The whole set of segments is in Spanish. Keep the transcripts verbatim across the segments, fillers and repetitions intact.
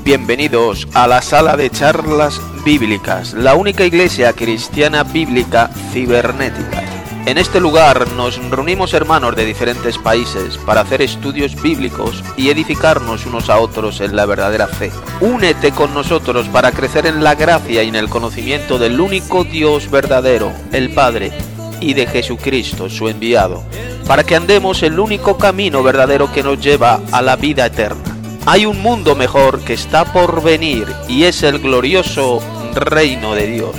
Bienvenidos a la sala de charlas bíblicas, la única iglesia cristiana bíblica cibernética. En este lugar nos reunimos hermanos de diferentes países para hacer estudios bíblicos y edificarnos unos a otros en la verdadera fe. Únete con nosotros para crecer en la gracia y en el conocimiento del único Dios verdadero, el Padre, y de Jesucristo, su enviado, para que andemos el único camino verdadero que nos lleva a la vida eterna. Hay un mundo mejor que está por venir y es el glorioso reino de Dios.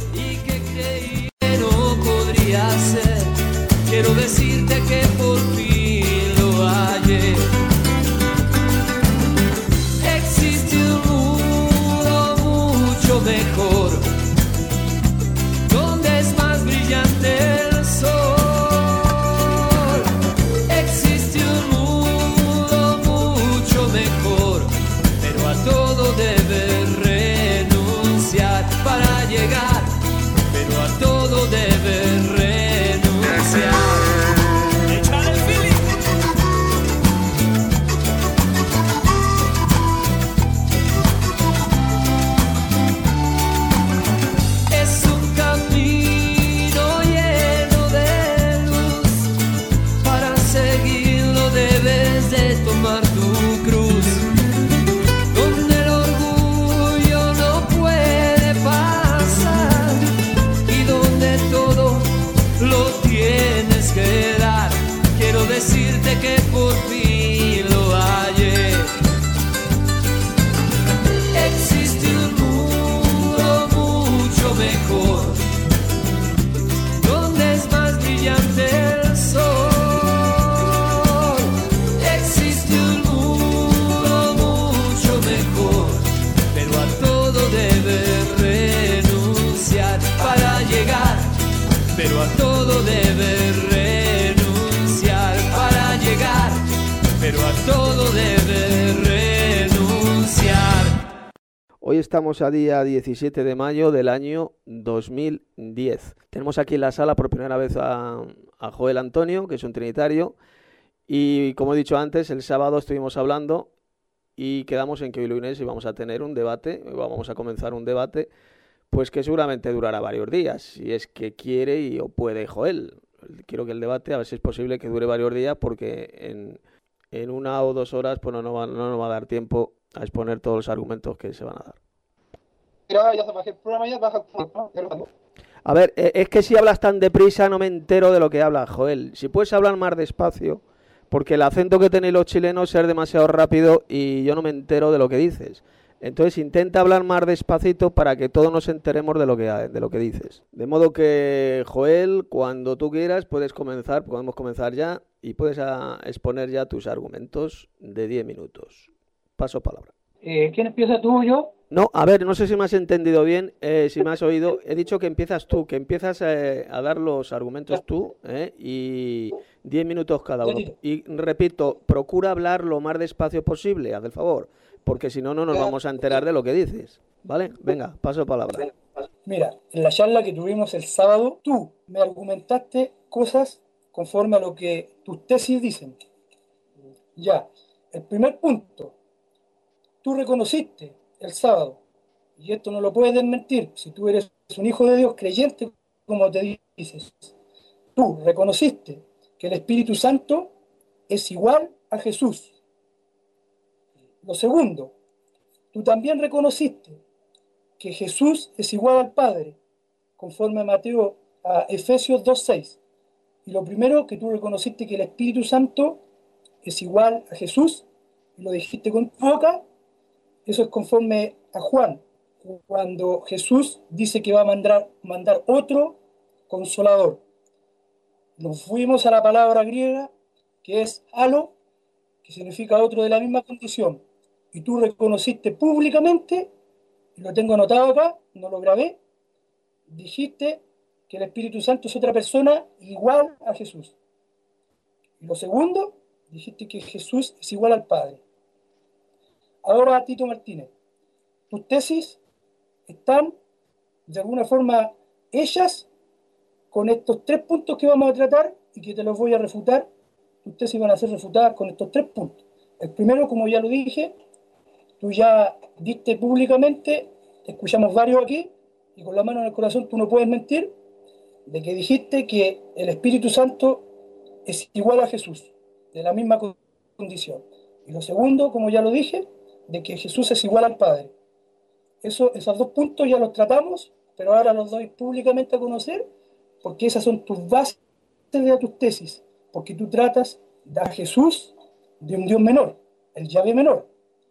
Quiero decirte que por fin lo hallé. Existe un mundo mucho mejor, donde es más brillante el sol. Existe un mundo mucho mejor, pero a todo debes renunciar para llegar, pero a todo debes renunciar. Es un camino lleno de luz, para seguirlo debes de tomar tu cruz, donde el orgullo no puede pasar y donde todo lo tienes que dar. Quiero decirte que por fin lo hallé. Existe un mundo mucho mejor, donde es más brillante el sol. Existe un mundo mucho mejor, pero a todo debes renunciar para llegar, pero a todo debes renunciar para llegar, pero a todo debes renunciar. Hoy estamos a día diecisiete de mayo del año dos mil diez. Tenemos aquí en la sala por primera vez a, a Joel Antonio, que es un trinitario, y como he dicho antes, el sábado estuvimos hablando y quedamos en que hoy lunes íbamos a tener un debate, vamos a comenzar un debate, pues que seguramente durará varios días, si es que quiere y o puede Joel. Quiero que el debate, a ver si es posible que dure varios días, porque en, en una o dos horas pues no nos, va, no nos va a dar tiempo a exponer todos los argumentos que se van a dar. Ya se baja el programa, ya baja el programa. A ver, es que si hablas tan deprisa no me entero de lo que hablas, Joel. Si puedes hablar más despacio, porque el acento que tenéis los chilenos es demasiado rápido y yo no me entero de lo que dices. Entonces intenta hablar más despacito para que todos nos enteremos de lo que de lo que dices. De modo que, Joel, cuando tú quieras puedes comenzar, podemos comenzar ya y puedes a exponer ya tus argumentos de diez minutos. Paso palabra. Eh, ¿Quién empieza, tú o yo? No, a ver, no sé si me has entendido bien, eh, si me has oído. He dicho que empiezas tú, que empiezas eh, a dar los argumentos tú eh, y diez minutos cada uno. Y repito, procura hablar lo más despacio posible, haz el favor, porque si no, no nos vamos a enterar de lo que dices, ¿vale? Venga, paso palabra. Mira, en la charla que tuvimos el sábado, tú me argumentaste cosas conforme a lo que tus tesis dicen. Ya, el primer punto, tú reconociste el sábado, y esto no lo puedes desmentir, si tú eres un hijo de Dios creyente, como te dices, tú reconociste que el Espíritu Santo es igual a Jesús. Lo segundo, tú también reconociste que Jesús es igual al Padre, conforme a Mateo, a Efesios dos seis. Y lo primero, que tú reconociste que el Espíritu Santo es igual a Jesús, y lo dijiste con tu boca. Eso es conforme a Juan, cuando Jesús dice que va a mandar, mandar otro consolador. Nos fuimos a la palabra griega, que es halo, que significa otro de la misma condición. Y tú reconociste públicamente, y lo tengo anotado acá, no lo grabé, dijiste que el Espíritu Santo es otra persona igual a Jesús. Y lo segundo, dijiste que Jesús es igual al Padre. Ahora, Tito Martínez, tus tesis están de alguna forma hechas con estos tres puntos que vamos a tratar y que te los voy a refutar. Tus tesis van a ser refutadas con estos tres puntos. El primero, como ya lo dije, tú ya diste públicamente, te escuchamos varios aquí, y con la mano en el corazón tú no puedes mentir, de que dijiste que el Espíritu Santo es igual a Jesús, de la misma condición. Y lo segundo, como ya lo dije, de que Jesús es igual al Padre. Eso, esos dos puntos ya los tratamos, pero ahora los doy públicamente a conocer, porque esas son tus bases de tus tesis, porque tú tratas a Jesús de un Dios menor, el Yahvé menor,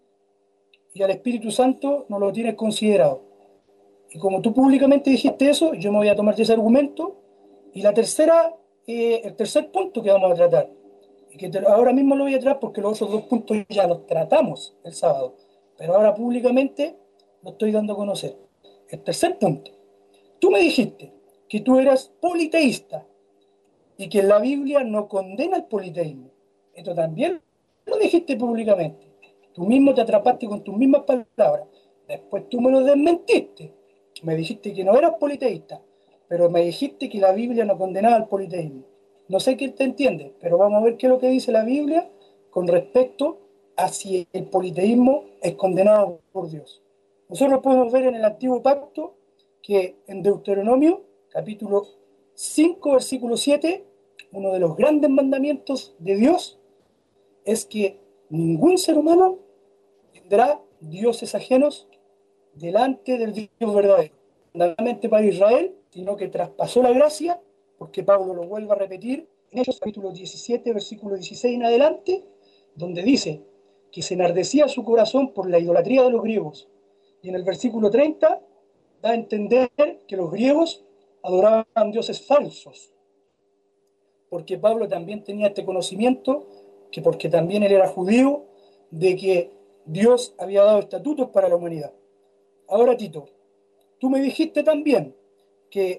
y al Espíritu Santo no lo tienes considerado. Y como tú públicamente dijiste eso, yo me voy a tomar ese argumento. Y la tercera, eh, el tercer punto que vamos a tratar, y que te, ahora mismo lo voy a tratar porque los otros dos puntos ya los tratamos el sábado, pero ahora públicamente lo estoy dando a conocer. El tercer punto, tú me dijiste que tú eras politeísta y que la Biblia no condena el politeísmo. Esto también lo dijiste públicamente. Tú mismo te atrapaste con tus mismas palabras. Después tú me lo desmentiste. Me dijiste que no eras politeísta, pero me dijiste que la Biblia no condenaba el politeísmo. No sé quién te entiende, pero vamos a ver qué es lo que dice la Biblia con respecto a si el politeísmo es condenado por Dios. Nosotros podemos ver en el Antiguo Pacto que en Deuteronomio, capítulo cinco, versículo siete, uno de los grandes mandamientos de Dios es que ningún ser humano tendrá dioses ajenos delante del Dios verdadero. No solamente para Israel, sino que traspasó la gracia, porque Pablo lo vuelve a repetir en Hechos capítulo diecisiete, versículo dieciséis en adelante, donde dice que se enardecía su corazón por la idolatría de los griegos. Y en el versículo treinta da a entender que los griegos adoraban dioses falsos, porque Pablo también tenía este conocimiento, que porque también él era judío, de que Dios había dado estatutos para la humanidad. Ahora, Tito, tú me dijiste también que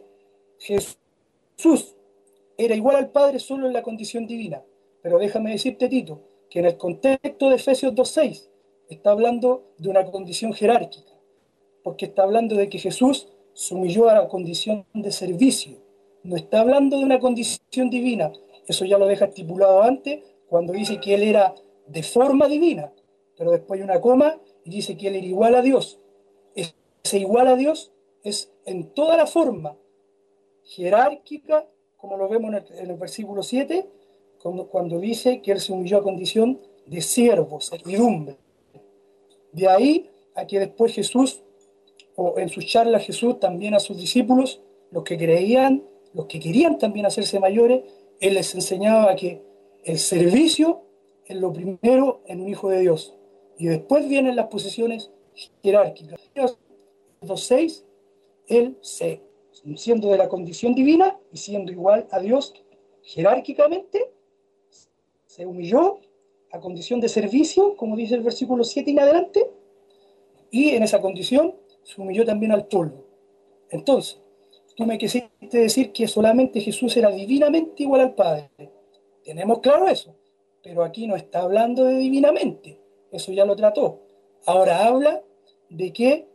Jesús era igual al Padre solo en la condición divina, pero déjame decirte, Tito, que en el contexto de Efesios dos seis está hablando de una condición jerárquica, porque está hablando de que Jesús se humilló a la condición de servicio. No está hablando de una condición divina. Eso ya lo deja estipulado antes, cuando dice que él era de forma divina, pero después hay una coma y dice que él era igual a Dios. Ese igual a Dios es en toda la forma jerárquica, como lo vemos en el, en el versículo siete, cuando, cuando dice que él se humilló a condición de siervo, servidumbre. De ahí a que después Jesús, o en sus charlas Jesús también a sus discípulos, los que creían, los que querían también hacerse mayores, él les enseñaba que el servicio es lo primero en un hijo de Dios. Y después vienen las posiciones jerárquicas. dos seis, él se, siendo de la condición divina y siendo igual a Dios jerárquicamente, se humilló a condición de servicio, como dice el versículo siete en adelante, y en esa condición se humilló también al polvo. Entonces, tú me quisiste decir que solamente Jesús era divinamente igual al Padre. Tenemos claro eso, pero aquí no está hablando de divinamente, eso ya lo trató. Ahora habla de que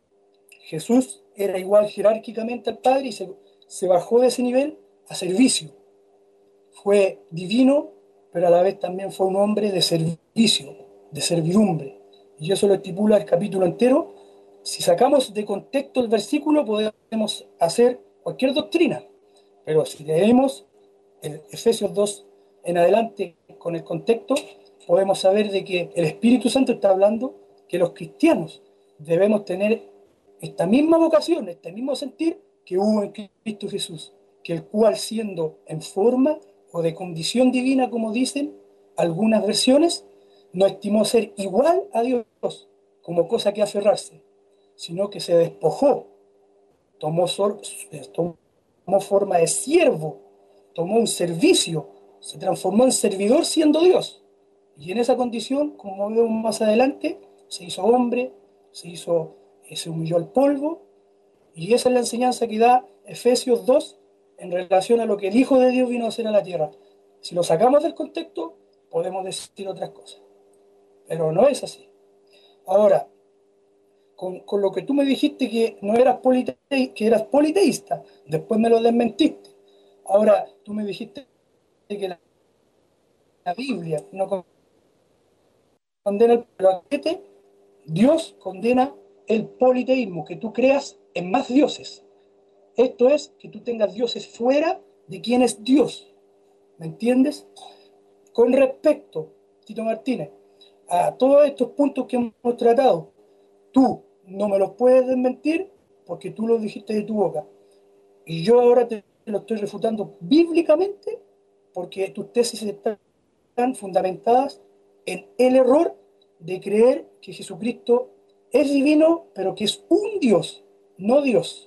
Jesús era igual jerárquicamente al Padre y se, se bajó de ese nivel a servicio. Fue divino, pero a la vez también fue un hombre de servicio, de servidumbre. Y eso lo estipula el capítulo entero. Si sacamos de contexto el versículo, podemos hacer cualquier doctrina. Pero si leemos el Efesios dos en adelante con el contexto, podemos saber de que el Espíritu Santo está hablando que los cristianos debemos tener esta misma vocación, este mismo sentir que hubo en Cristo Jesús, que el cual siendo en forma o de condición divina, como dicen algunas versiones, no estimó ser igual a Dios como cosa que aferrarse, sino que se despojó, tomó, sol, tomó forma de siervo, tomó un servicio, se transformó en servidor siendo Dios. Y en esa condición, como vemos más adelante, se hizo hombre, se hizo, se humilló al polvo, y esa es la enseñanza que da Efesios dos en relación a lo que el Hijo de Dios vino a hacer a la tierra. Si lo sacamos del contexto, podemos decir otras cosas, pero no es así. Ahora, con, con lo que tú me dijiste que no eras polite, que eras politeísta, después me lo desmentiste. Ahora, tú me dijiste que la, la Biblia no condena el banquete, Dios condena el politeísmo, que tú creas en más dioses. Esto es, que tú tengas dioses fuera de quién es Dios. ¿Me entiendes? Con respecto, Tito Martínez, a todos estos puntos que hemos tratado, tú no me los puedes desmentir porque tú los dijiste de tu boca. Y yo ahora te lo estoy refutando bíblicamente porque tus tesis están fundamentadas en el error de creer que Jesucristo es divino, pero que es un Dios, no Dios.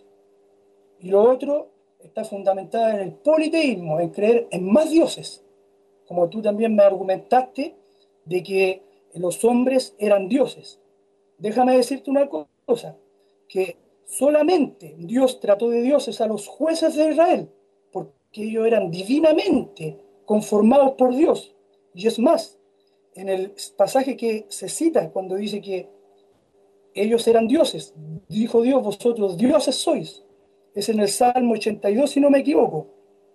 Y lo otro está fundamentada en el politeísmo, en creer en más dioses. Como tú también me argumentaste de que los hombres eran dioses. Déjame decirte una cosa, que solamente Dios trató de dioses a los jueces de Israel, porque ellos eran divinamente conformados por Dios. Y es más, en el pasaje que se cita cuando dice que ellos eran dioses, dijo Dios, vosotros dioses sois. Es en el Salmo ochenta y dos, si no me equivoco.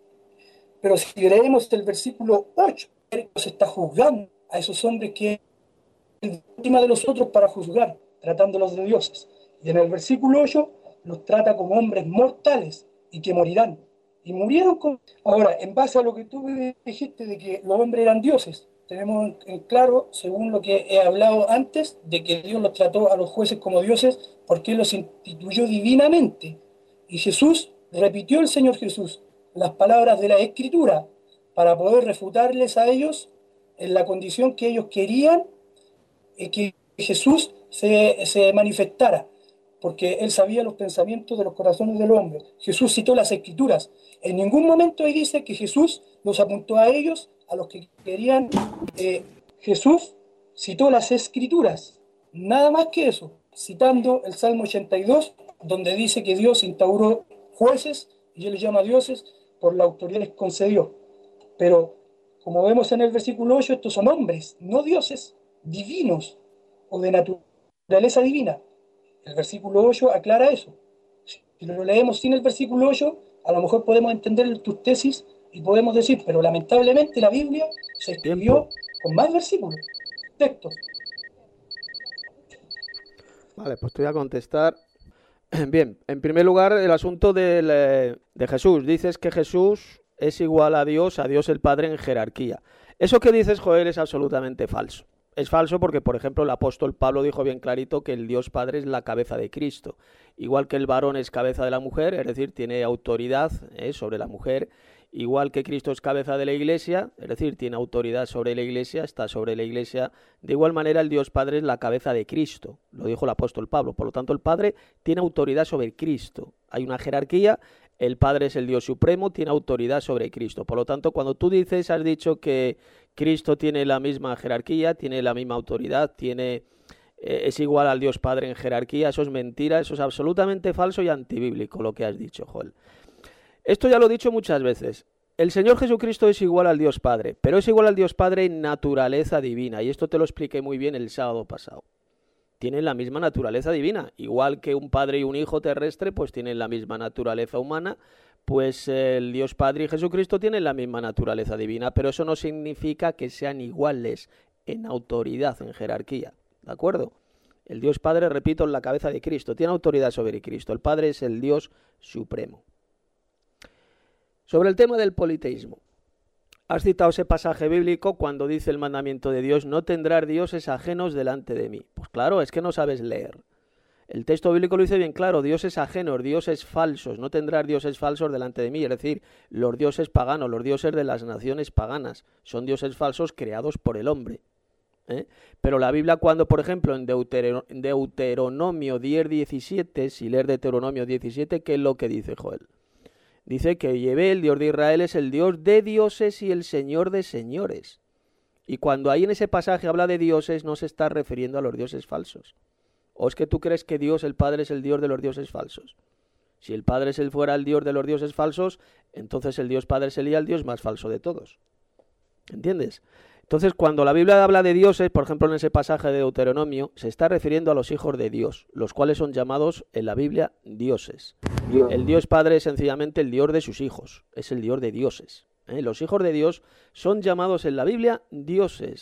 Pero si leemos el versículo ocho, Dios está juzgando a esos hombres que es víctima de los otros para juzgar, tratándolos de dioses. Y en el versículo ocho los trata como hombres mortales y que morirán. Y murieron con... Ahora, en base a lo que tú dijiste de que los hombres eran dioses, tenemos en claro, según lo que he hablado antes, de que Dios los trató a los jueces como dioses porque Él los instituyó divinamente. Y Jesús, repitió el Señor Jesús las palabras de la Escritura para poder refutarles a ellos en la condición que ellos querían eh, que Jesús se, se manifestara, porque Él sabía los pensamientos de los corazones del hombre. Jesús citó las Escrituras. En ningún momento ahí dice que Jesús los apuntó a ellos, a los que querían. Eh, Jesús citó las Escrituras, nada más que eso, citando el Salmo ochenta y dos, donde dice que Dios instauró jueces, y Él les llama dioses, por la autoridad que les concedió. Pero, como vemos en el versículo ocho, estos son hombres, no dioses, divinos, o de naturaleza divina. El versículo ocho aclara eso. Si lo leemos sin el versículo ocho, a lo mejor podemos entender tus tesis y podemos decir, pero lamentablemente la Biblia se escribió Tiempo. con más versículos, textos. Vale, pues te voy a contestar. Bien, en primer lugar, el asunto del, eh, de Jesús. Dices que Jesús es igual a Dios, a Dios el Padre en jerarquía. Eso que dices, Joel, es absolutamente falso. Es falso porque, por ejemplo, el apóstol Pablo dijo bien clarito que el Dios Padre es la cabeza de Cristo. Igual que el varón es cabeza de la mujer, es decir, tiene autoridad eh, sobre la mujer. Igual que Cristo es cabeza de la Iglesia, es decir, tiene autoridad sobre la Iglesia, está sobre la Iglesia. De igual manera, el Dios Padre es la cabeza de Cristo, lo dijo el apóstol Pablo. Por lo tanto, el Padre tiene autoridad sobre Cristo. Hay una jerarquía, el Padre es el Dios supremo, tiene autoridad sobre Cristo. Por lo tanto, cuando tú dices, has dicho que Cristo tiene la misma jerarquía, tiene la misma autoridad, tiene... es igual al Dios Padre en jerarquía, eso es mentira, eso es absolutamente falso y antibíblico lo que has dicho, Joel. Esto ya lo he dicho muchas veces. El Señor Jesucristo es igual al Dios Padre, pero es igual al Dios Padre en naturaleza divina, y esto te lo expliqué muy bien el sábado pasado. Tienen la misma naturaleza divina, igual que un padre y un hijo terrestre, pues tienen la misma naturaleza humana, pues el Dios Padre y Jesucristo tienen la misma naturaleza divina, pero eso no significa que sean iguales en autoridad, en jerarquía, ¿de acuerdo? El Dios Padre, repito, es la cabeza de Cristo, tiene autoridad sobre Cristo, el Padre es el Dios supremo. Sobre el tema del politeísmo, has citado ese pasaje bíblico cuando dice el mandamiento de Dios, no tendrás dioses ajenos delante de mí. Pues claro, es que no sabes leer. El texto bíblico lo dice bien claro, dioses ajenos, dioses falsos, no tendrás dioses falsos delante de mí, es decir, los dioses paganos, los dioses de las naciones paganas, son dioses falsos creados por el hombre. ¿eh? Pero la Biblia cuando, por ejemplo, en Deutero- Deuteronomio diez diecisiete, si lees Deuteronomio diecisiete, ¿qué es lo que dice Joel? Dice que Yahvé, el Dios de Israel, es el Dios de dioses y el Señor de señores. Y cuando ahí en ese pasaje habla de dioses, no se está refiriendo a los dioses falsos. ¿O es que tú crees que Dios, el Padre, es el Dios de los dioses falsos? Si el Padre es el fuera el Dios de los dioses falsos, entonces el Dios Padre sería el Dios más falso de todos. ¿Entiendes? Entonces, cuando la Biblia habla de dioses, por ejemplo en ese pasaje de Deuteronomio, se está refiriendo a los hijos de Dios, los cuales son llamados en la Biblia dioses. Dios. El Dios Padre es sencillamente el Dios de sus hijos, es el Dios de dioses. ¿eh? Los hijos de Dios son llamados en la Biblia dioses.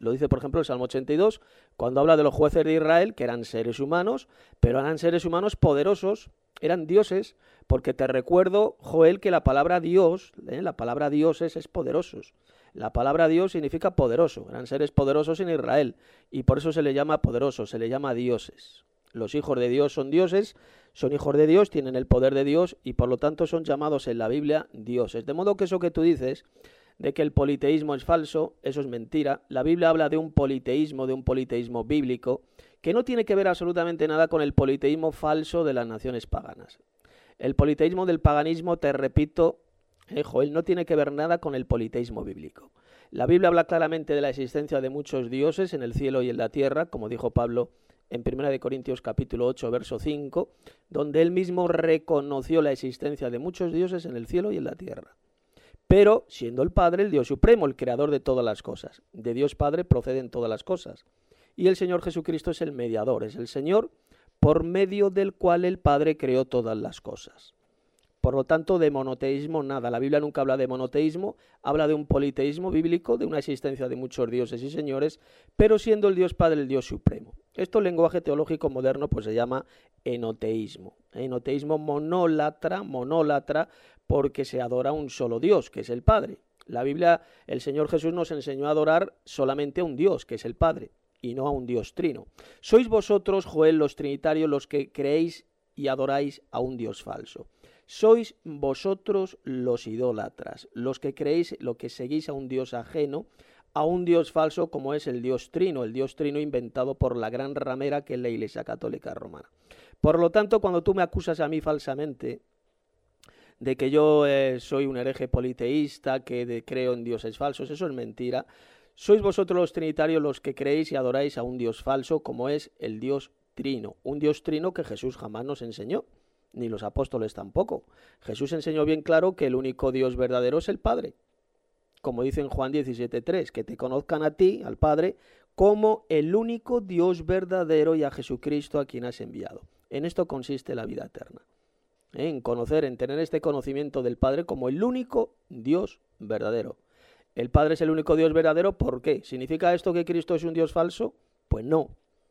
Lo dice, por ejemplo, el Salmo ochenta y dos, cuando habla de los jueces de Israel, que eran seres humanos, pero eran seres humanos poderosos, eran dioses, porque te recuerdo, Joel, que la palabra Dios, ¿eh? la palabra dioses es poderosos. La palabra Dios significa poderoso, eran seres poderosos en Israel, y por eso se le llama poderoso, se le llama dioses. Los hijos de Dios son dioses, son hijos de Dios, tienen el poder de Dios, y por lo tanto son llamados en la Biblia dioses. De modo que eso que tú dices, de que el politeísmo es falso, eso es mentira. La Biblia habla de un politeísmo, de un politeísmo bíblico, que no tiene que ver absolutamente nada con el politeísmo falso de las naciones paganas. El politeísmo del paganismo, te repito, eh, Joel, no tiene que ver nada con el politeísmo bíblico. La Biblia habla claramente de la existencia de muchos dioses en el cielo y en la tierra, como dijo Pablo en primera de Corintios capítulo ocho, verso cinco, donde él mismo reconoció la existencia de muchos dioses en el cielo y en la tierra. Pero siendo el Padre el Dios supremo, el creador de todas las cosas. De Dios Padre proceden todas las cosas. Y el Señor Jesucristo es el mediador, es el Señor por medio del cual el Padre creó todas las cosas. Por lo tanto, de monoteísmo nada. La Biblia nunca habla de monoteísmo, habla de un politeísmo bíblico, de una existencia de muchos dioses y señores, pero siendo el Dios Padre el Dios supremo. Esto en lenguaje teológico moderno pues se llama enoteísmo. Enoteísmo monólatra, monólatra, porque se adora a un solo Dios, que es el Padre. La Biblia, el Señor Jesús nos enseñó a adorar solamente a un Dios, que es el Padre, y no a un Dios trino. Sois vosotros, Joel, los trinitarios, los que creéis y adoráis a un Dios falso. Sois vosotros los idólatras, los que creéis, lo que seguís a un Dios ajeno, a un Dios falso como es el Dios trino, el Dios trino inventado por la gran ramera que es la Iglesia Católica Romana. Por lo tanto, cuando tú me acusas a mí falsamente de que yo eh, soy un hereje politeísta, que de, creo en dioses falsos, eso es mentira. Sois vosotros los trinitarios los que creéis y adoráis a un Dios falso como es el Dios trino, un Dios trino que Jesús jamás nos enseñó, ni los apóstoles tampoco. Jesús enseñó bien claro que el único Dios verdadero es el Padre, como dice en Juan diecisiete tres, que te conozcan a ti, al Padre, como el único Dios verdadero y a Jesucristo a quien has enviado. En esto consiste la vida eterna, ¿eh? en conocer, en tener este conocimiento del Padre como el único Dios verdadero. ¿El Padre es el único Dios verdadero? ¿Por qué? ¿Significa esto que Cristo es un Dios falso? Pues no.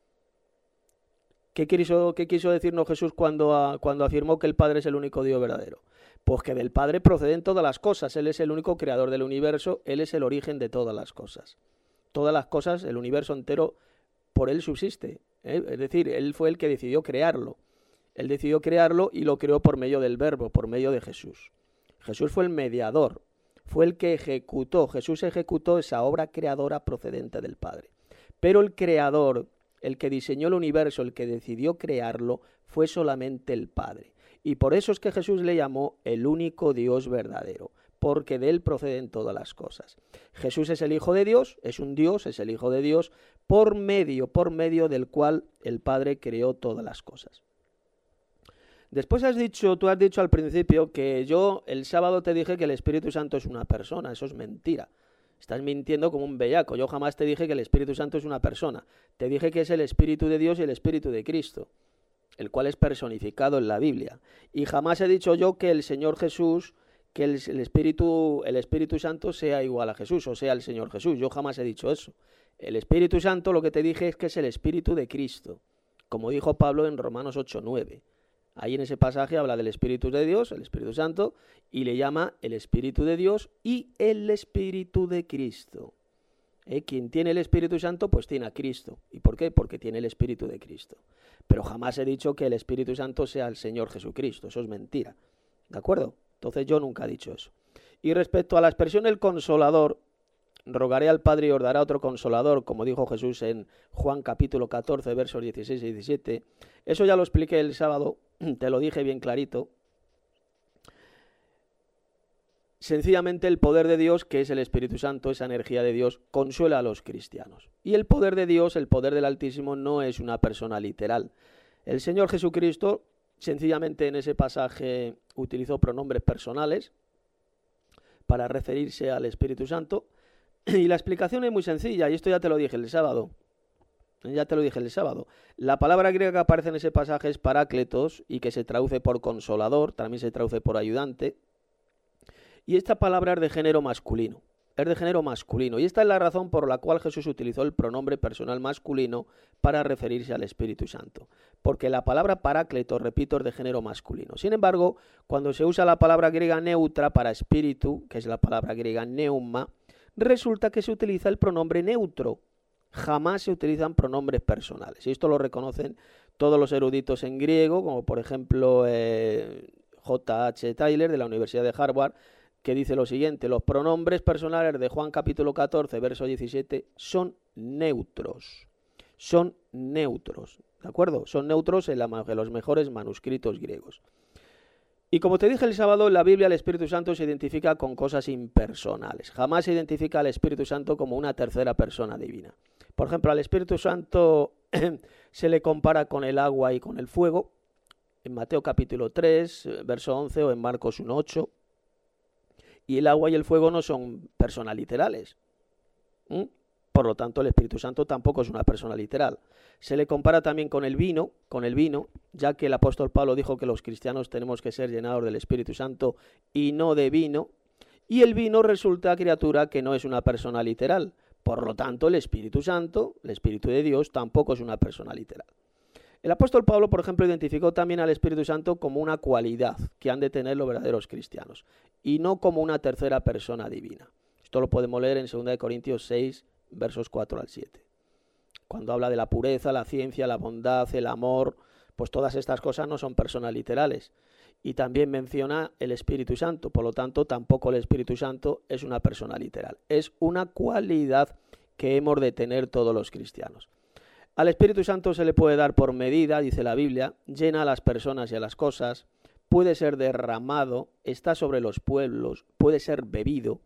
¿Qué quiso, qué quiso decirnos Jesús cuando, a, cuando afirmó que el Padre es el único Dios verdadero? Pues que del Padre proceden todas las cosas. Él es el único creador del universo, Él es el origen de todas las cosas. Todas las cosas, el universo entero, por Él subsiste, ¿eh? Es decir, Él fue el que decidió crearlo. Él decidió crearlo y lo creó por medio del Verbo, por medio de Jesús. Jesús fue el mediador, fue el que ejecutó, Jesús ejecutó esa obra creadora procedente del Padre. Pero el creador, el que diseñó el universo, el que decidió crearlo, fue solamente el Padre. Y por eso es que Jesús le llamó el único Dios verdadero, porque de Él proceden todas las cosas. Jesús es el Hijo de Dios, es un Dios, es el Hijo de Dios, por medio, por medio del cual el Padre creó todas las cosas. Después has dicho, tú has dicho al principio que yo el sábado te dije que el Espíritu Santo es una persona. Eso es mentira. Estás mintiendo como un bellaco. Yo jamás te dije que el Espíritu Santo es una persona. Te dije que es el Espíritu de Dios y el Espíritu de Cristo, el cual es personificado en la Biblia. Y jamás he dicho yo que el Señor Jesús, que el, el, Espíritu, el Espíritu Santo sea igual a Jesús, o sea, el Señor Jesús. Yo jamás he dicho eso. El Espíritu Santo, lo que te dije es que es el Espíritu de Cristo, como dijo Pablo en Romanos ocho nueve. Ahí en ese pasaje habla del Espíritu de Dios, el Espíritu Santo, y le llama el Espíritu de Dios y el Espíritu de Cristo. ¿Eh? Quien tiene el Espíritu Santo, pues tiene a Cristo. ¿Y por qué? Porque tiene el Espíritu de Cristo. Pero jamás he dicho que el Espíritu Santo sea el Señor Jesucristo. Eso es mentira. ¿De acuerdo? Entonces yo nunca he dicho eso. Y respecto a la expresión el Consolador, rogaré al Padre y os dará otro Consolador, como dijo Jesús en Juan capítulo catorce, versos dieciséis y diecisiete. Eso ya lo expliqué el sábado, te lo dije bien clarito. Sencillamente el poder de Dios, que es el Espíritu Santo, esa energía de Dios, consuela a los cristianos. Y el poder de Dios, el poder del Altísimo, no es una persona literal. El Señor Jesucristo, sencillamente en ese pasaje, utilizó pronombres personales para referirse al Espíritu Santo. Y la explicación es muy sencilla, y esto ya te lo dije el sábado. Ya te lo dije el sábado. La palabra griega que aparece en ese pasaje es parácletos, y que se traduce por consolador, también se traduce por ayudante. Y esta palabra es de género masculino. es de género masculino. Y esta es la razón por la cual Jesús utilizó el pronombre personal masculino para referirse al Espíritu Santo. Porque la palabra parácleto, repito, es de género masculino. Sin embargo, cuando se usa la palabra griega neutra para espíritu, que es la palabra griega neuma, resulta que se utiliza el pronombre neutro. Jamás se utilizan pronombres personales. Y esto lo reconocen todos los eruditos en griego, como por ejemplo eh, J H Tyler de la Universidad de Harvard, que dice lo siguiente: los pronombres personales de Juan capítulo catorce, verso diecisiete, son neutros. Son neutros, ¿de acuerdo? Son neutros en, la, en los mejores manuscritos griegos. Y como te dije el sábado, en la Biblia el Espíritu Santo se identifica con cosas impersonales. Jamás se identifica al Espíritu Santo como una tercera persona divina. Por ejemplo, al Espíritu Santo se le compara con el agua y con el fuego, en Mateo capítulo tres, verso once, o en Marcos uno ocho. Y el agua y el fuego no son personas literales. ¿Mm? Por lo tanto, el Espíritu Santo tampoco es una persona literal. Se le compara también con el vino, con el vino, ya que el apóstol Pablo dijo que los cristianos tenemos que ser llenados del Espíritu Santo y no de vino. Y el vino resulta, criatura, que no es una persona literal. Por lo tanto, el Espíritu Santo, el Espíritu de Dios, tampoco es una persona literal. El apóstol Pablo, por ejemplo, identificó también al Espíritu Santo como una cualidad que han de tener los verdaderos cristianos y no como una tercera persona divina. Esto lo podemos leer en segunda de Corintios seis, versos cuatro al siete. Cuando habla de la pureza, la ciencia, la bondad, el amor, pues todas estas cosas no son personas literales. Y también menciona el Espíritu Santo, por lo tanto, tampoco el Espíritu Santo es una persona literal. Es una cualidad que hemos de tener todos los cristianos. Al Espíritu Santo se le puede dar por medida, dice la Biblia, llena a las personas y a las cosas, puede ser derramado, está sobre los pueblos, puede ser bebido.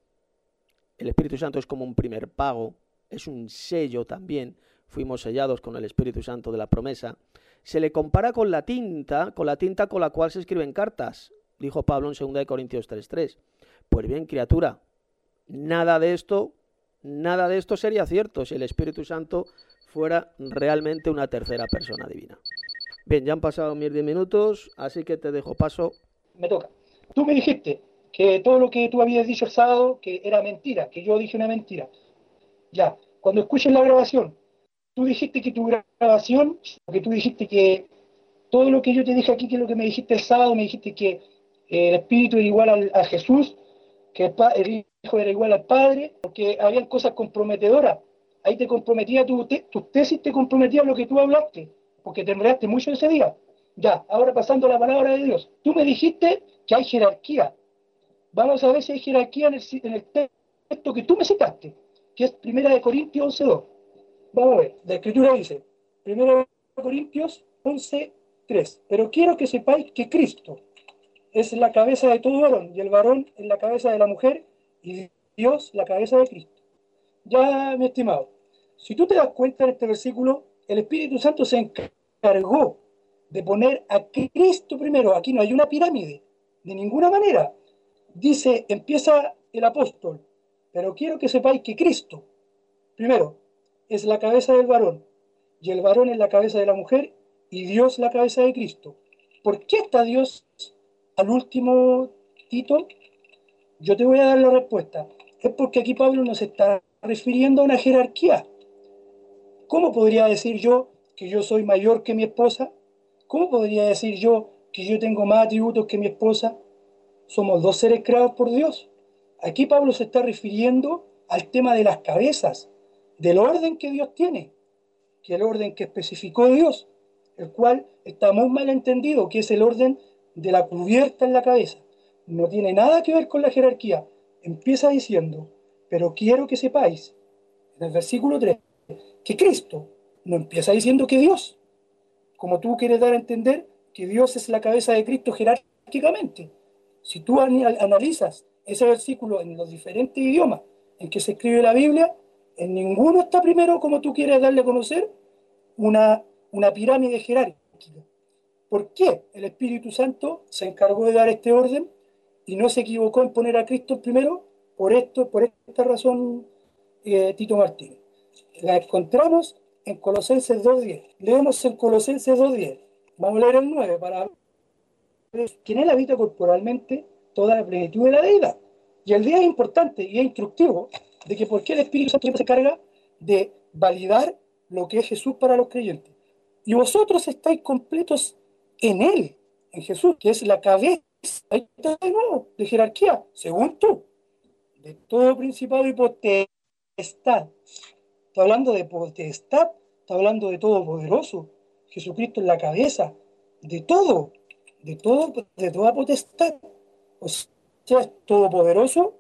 El Espíritu Santo es como un primer pago, es un sello también, fuimos sellados con el Espíritu Santo de la promesa. Se le compara con la tinta, con la tinta con la cual se escriben cartas, dijo Pablo en segunda de Corintios tres tres. Pues bien, criatura, nada de esto, nada de esto sería cierto si el Espíritu Santo fuera realmente una tercera persona divina. Bien, ya han pasado mis diez minutos, así que te dejo paso. Me toca. Tú me dijiste que todo lo que tú habías dicho el sábado, que era mentira, que yo dije una mentira. Ya, cuando escuches la grabación, tú dijiste que tu grabación, que tú dijiste que todo lo que yo te dije aquí, que es lo que me dijiste el sábado, me dijiste que eh, el Espíritu era igual al, a Jesús, que el, el Hijo era igual al Padre, porque habían cosas comprometedoras. Ahí te comprometía tu, te, tus tesis, te comprometía lo que tú hablaste, porque te enredaste mucho ese día. Ya, ahora pasando a la palabra de Dios. Tú me dijiste que hay jerarquía. Vamos a ver si hay jerarquía en el, en el texto que tú me citaste, que es primera de Corintios once dos. Vamos a ver, la Escritura dice, primera de Corintios once tres. Pero quiero que sepáis que Cristo es la cabeza de todo varón, y el varón es la cabeza de la mujer, y Dios la cabeza de Cristo. Ya, mi estimado, si tú te das cuenta en este versículo, el Espíritu Santo se encargó de poner a Cristo primero. Aquí no hay una pirámide, de ninguna manera. Dice, empieza el apóstol, pero quiero que sepáis que Cristo, primero, es la cabeza del varón, y el varón es la cabeza de la mujer, y Dios la cabeza de Cristo. ¿Por qué está Dios al último, Tito? Yo te voy a dar la respuesta. Es porque aquí Pablo nos está refiriendo a una jerarquía. ¿Cómo podría decir yo que yo soy mayor que mi esposa? ¿Cómo podría decir yo que yo tengo más atributos que mi esposa? Somos dos seres creados por Dios. Aquí Pablo se está refiriendo al tema de las cabezas, del orden que Dios tiene, que el orden que especificó Dios, el cual está muy mal entendido, que es el orden de la cubierta en la cabeza. No tiene nada que ver con la jerarquía. Empieza diciendo, pero quiero que sepáis, en el versículo tres, que Cristo no empieza diciendo que Dios, como tú quieres dar a entender que Dios es la cabeza de Cristo jerárquicamente. Si tú analizas ese versículo en los diferentes idiomas en que se escribe la Biblia, en ninguno está primero, como tú quieres darle a conocer, una, una pirámide jerárquica. ¿Por qué el Espíritu Santo se encargó de dar este orden y no se equivocó en poner a Cristo primero? Por esto, por esta razón, eh, Tito Martínez. La encontramos en Colosenses dos diez. Leemos en Colosenses dos diez. Vamos a leer el nueve para ver que en él habita corporalmente toda la plenitud de la deidad. Y el día es importante y es instructivo de que por qué el Espíritu Santo siempre se encarga de validar lo que es Jesús para los creyentes. Y vosotros estáis completos en Él, en Jesús, que es la cabeza, ahí está de nuevo, de jerarquía, según tú, de todo principado y potestad. Está hablando de potestad, está hablando de todopoderoso. Jesucristo es la cabeza de todo, de todo, de toda potestad. O sea, es todopoderoso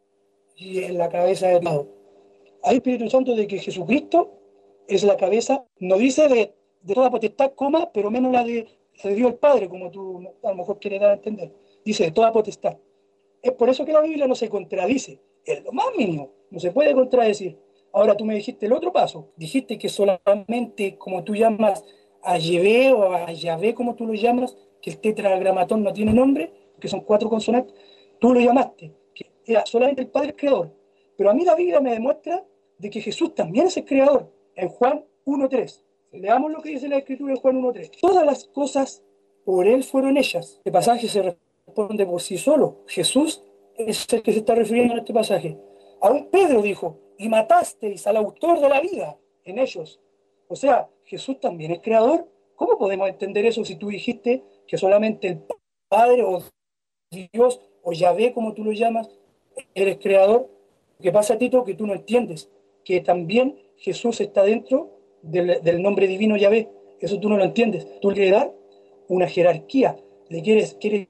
y es la cabeza de todo. Hay Espíritu Santo de que Jesucristo es la cabeza, no dice de, de toda potestad, coma, pero menos la de, de Dios el Padre, como tú a lo mejor quieres dar a entender. Dice de toda potestad. Es por eso que la Biblia no se contradice, es lo más mínimo, no se puede contradecir. Ahora tú me dijiste el otro paso, dijiste que solamente, como tú llamas a Yahvé o a Yahvé, como tú lo llamas, que el tetragramatón no tiene nombre, que son cuatro consonantes, tú lo llamaste, que era solamente el Padre el creador. Pero a mí la Biblia me demuestra de que Jesús también es el creador, en Juan uno tres. Leamos lo que dice la Escritura en Juan uno tres. Todas las cosas por Él fueron hechas. Este pasaje se responde por sí solo. Jesús es el que se está refiriendo en este pasaje. Aún Pedro dijo, y matasteis al autor de la vida en ellos. O sea, Jesús también es creador. ¿Cómo podemos entender eso si tú dijiste que solamente el Padre o Dios o Yahvé, como tú lo llamas, eres creador? Lo que pasa, Tito, que tú no entiendes que también Jesús está dentro del, del nombre divino Yahvé. Eso tú no lo entiendes. Tú le quieres dar una jerarquía, le quieres, quieres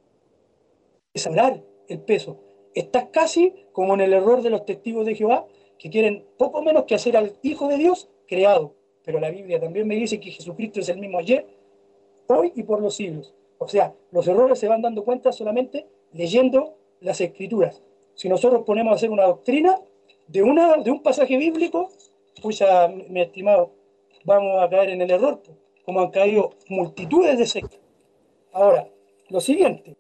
hablar el peso. Estás casi como en el error de los testigos de Jehová, que quieren poco menos que hacer al Hijo de Dios creado. Pero la Biblia también me dice que Jesucristo es el mismo ayer, hoy y por los siglos. O sea, los errores se van dando cuenta solamente leyendo las Escrituras. Si nosotros ponemos a hacer una doctrina de, una, de un pasaje bíblico, pues ya, mi estimado, vamos a caer en el error, como han caído multitudes de sectas. Ahora, lo siguiente,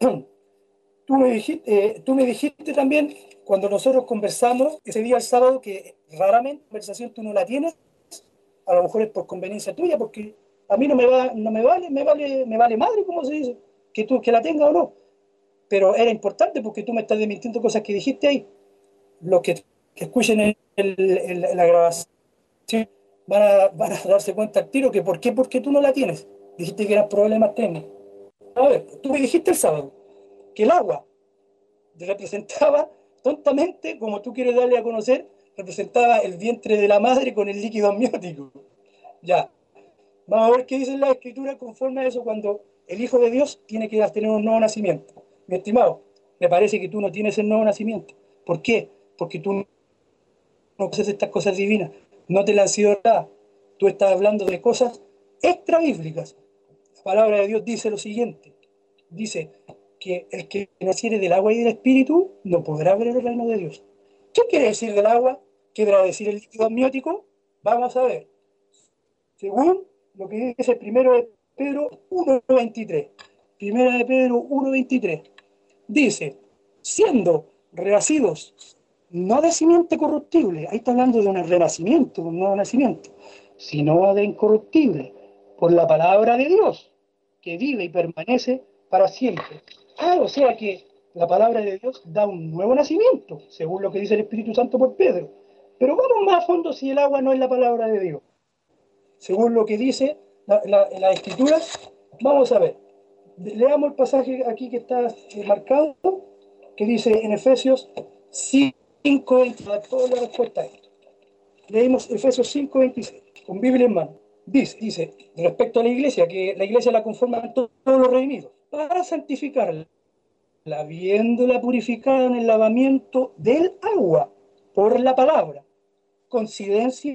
tú me dijiste, eh, tú me dijiste también, cuando nosotros conversamos ese día el sábado, que raramente conversación tú no la tienes, a lo mejor es por conveniencia tuya, porque a mí no me, va, no me vale, me vale, me vale madre, como se dice, que tú que la tenga o no. Pero era importante porque tú me estás desmintiendo cosas que dijiste ahí. Los que, que escuchen el, el, el, la grabación van a, van a darse cuenta al tiro que por qué, porque tú no la tienes. Dijiste que eran problemas técnicos. A ver, tú me dijiste el sábado que el agua representaba, tontamente, como tú quieres darle a conocer, representaba el vientre de la madre con el líquido amniótico. Ya, vamos a ver qué dice la Escritura conforme a eso cuando el Hijo de Dios tiene que tener un nuevo nacimiento. Mi estimado, me parece que tú no tienes el nuevo nacimiento. ¿Por qué? Porque tú no conoces estas cosas divinas, no te las han sido dadas. Tú estás hablando de cosas extra bíblicas. La palabra de Dios dice lo siguiente, dice que el que naciere del agua y del espíritu no podrá ver el reino de Dios. ¿Qué quiere decir del agua? ¿Qué quiere decir el líquido amniótico? Vamos a ver. Según lo que dice primero de Pedro uno veintitrés. Primera de Pedro uno veintitrés. Dice, siendo renacidos, no de simiente corruptible, ahí está hablando de un renacimiento, de un nuevo nacimiento, sino de incorruptible, por la palabra de Dios, que vive y permanece para siempre. Ah, o sea que la palabra de Dios da un nuevo nacimiento, según lo que dice el Espíritu Santo por Pedro. Pero vamos más a fondo si el agua no es la palabra de Dios. Según lo que dice la, la, las Escrituras, vamos a ver. Leamos el pasaje aquí que está eh, marcado, que dice en Efesios cinco veintiséis. Toda la respuesta a esto. Leímos Efesios cinco veintiséis, con Biblia en mano. Dice, dice, respecto a la iglesia, que la iglesia la conforman todos los redimidos, para santificarla, habiéndola purificada en el lavamiento del agua por la palabra. Coincidencia,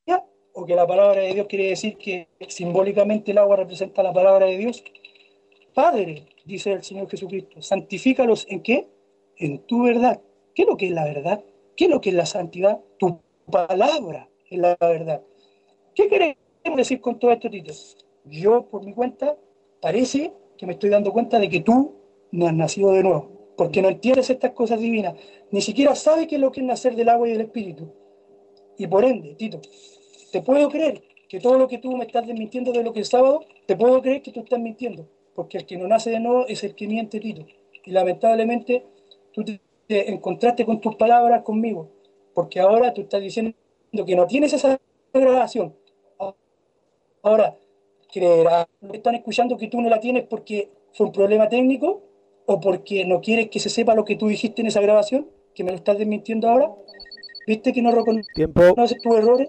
o que la palabra de Dios quiere decir que simbólicamente el agua representa la palabra de Dios. Padre, dice el Señor Jesucristo, santifícalos ¿en qué? En tu verdad. ¿Qué es lo que es la verdad? ¿Qué es lo que es la santidad? Tu palabra es la verdad. ¿Qué queremos decir con todo esto, Tito? Yo, por mi cuenta, parece que me estoy dando cuenta de que tú no has nacido de nuevo, porque no entiendes estas cosas divinas, ni siquiera sabes qué es lo que es nacer del agua y del espíritu. Y por ende, Tito, te puedo creer que todo lo que tú me estás desmintiendo de lo que es sábado, te puedo creer que tú estás mintiendo, porque el que no nace de nuevo es el que miente, Tito. Y lamentablemente, tú en contraste con tus palabras conmigo, porque ahora tú estás diciendo que no tienes esa grabación. Ahora, ¿creerás que están escuchando que tú no la tienes porque fue un problema técnico o porque no quieres que se sepa lo que tú dijiste en esa grabación, que me lo estás desmintiendo ahora? ¿Viste que no Tiempo. reconoces tus errores?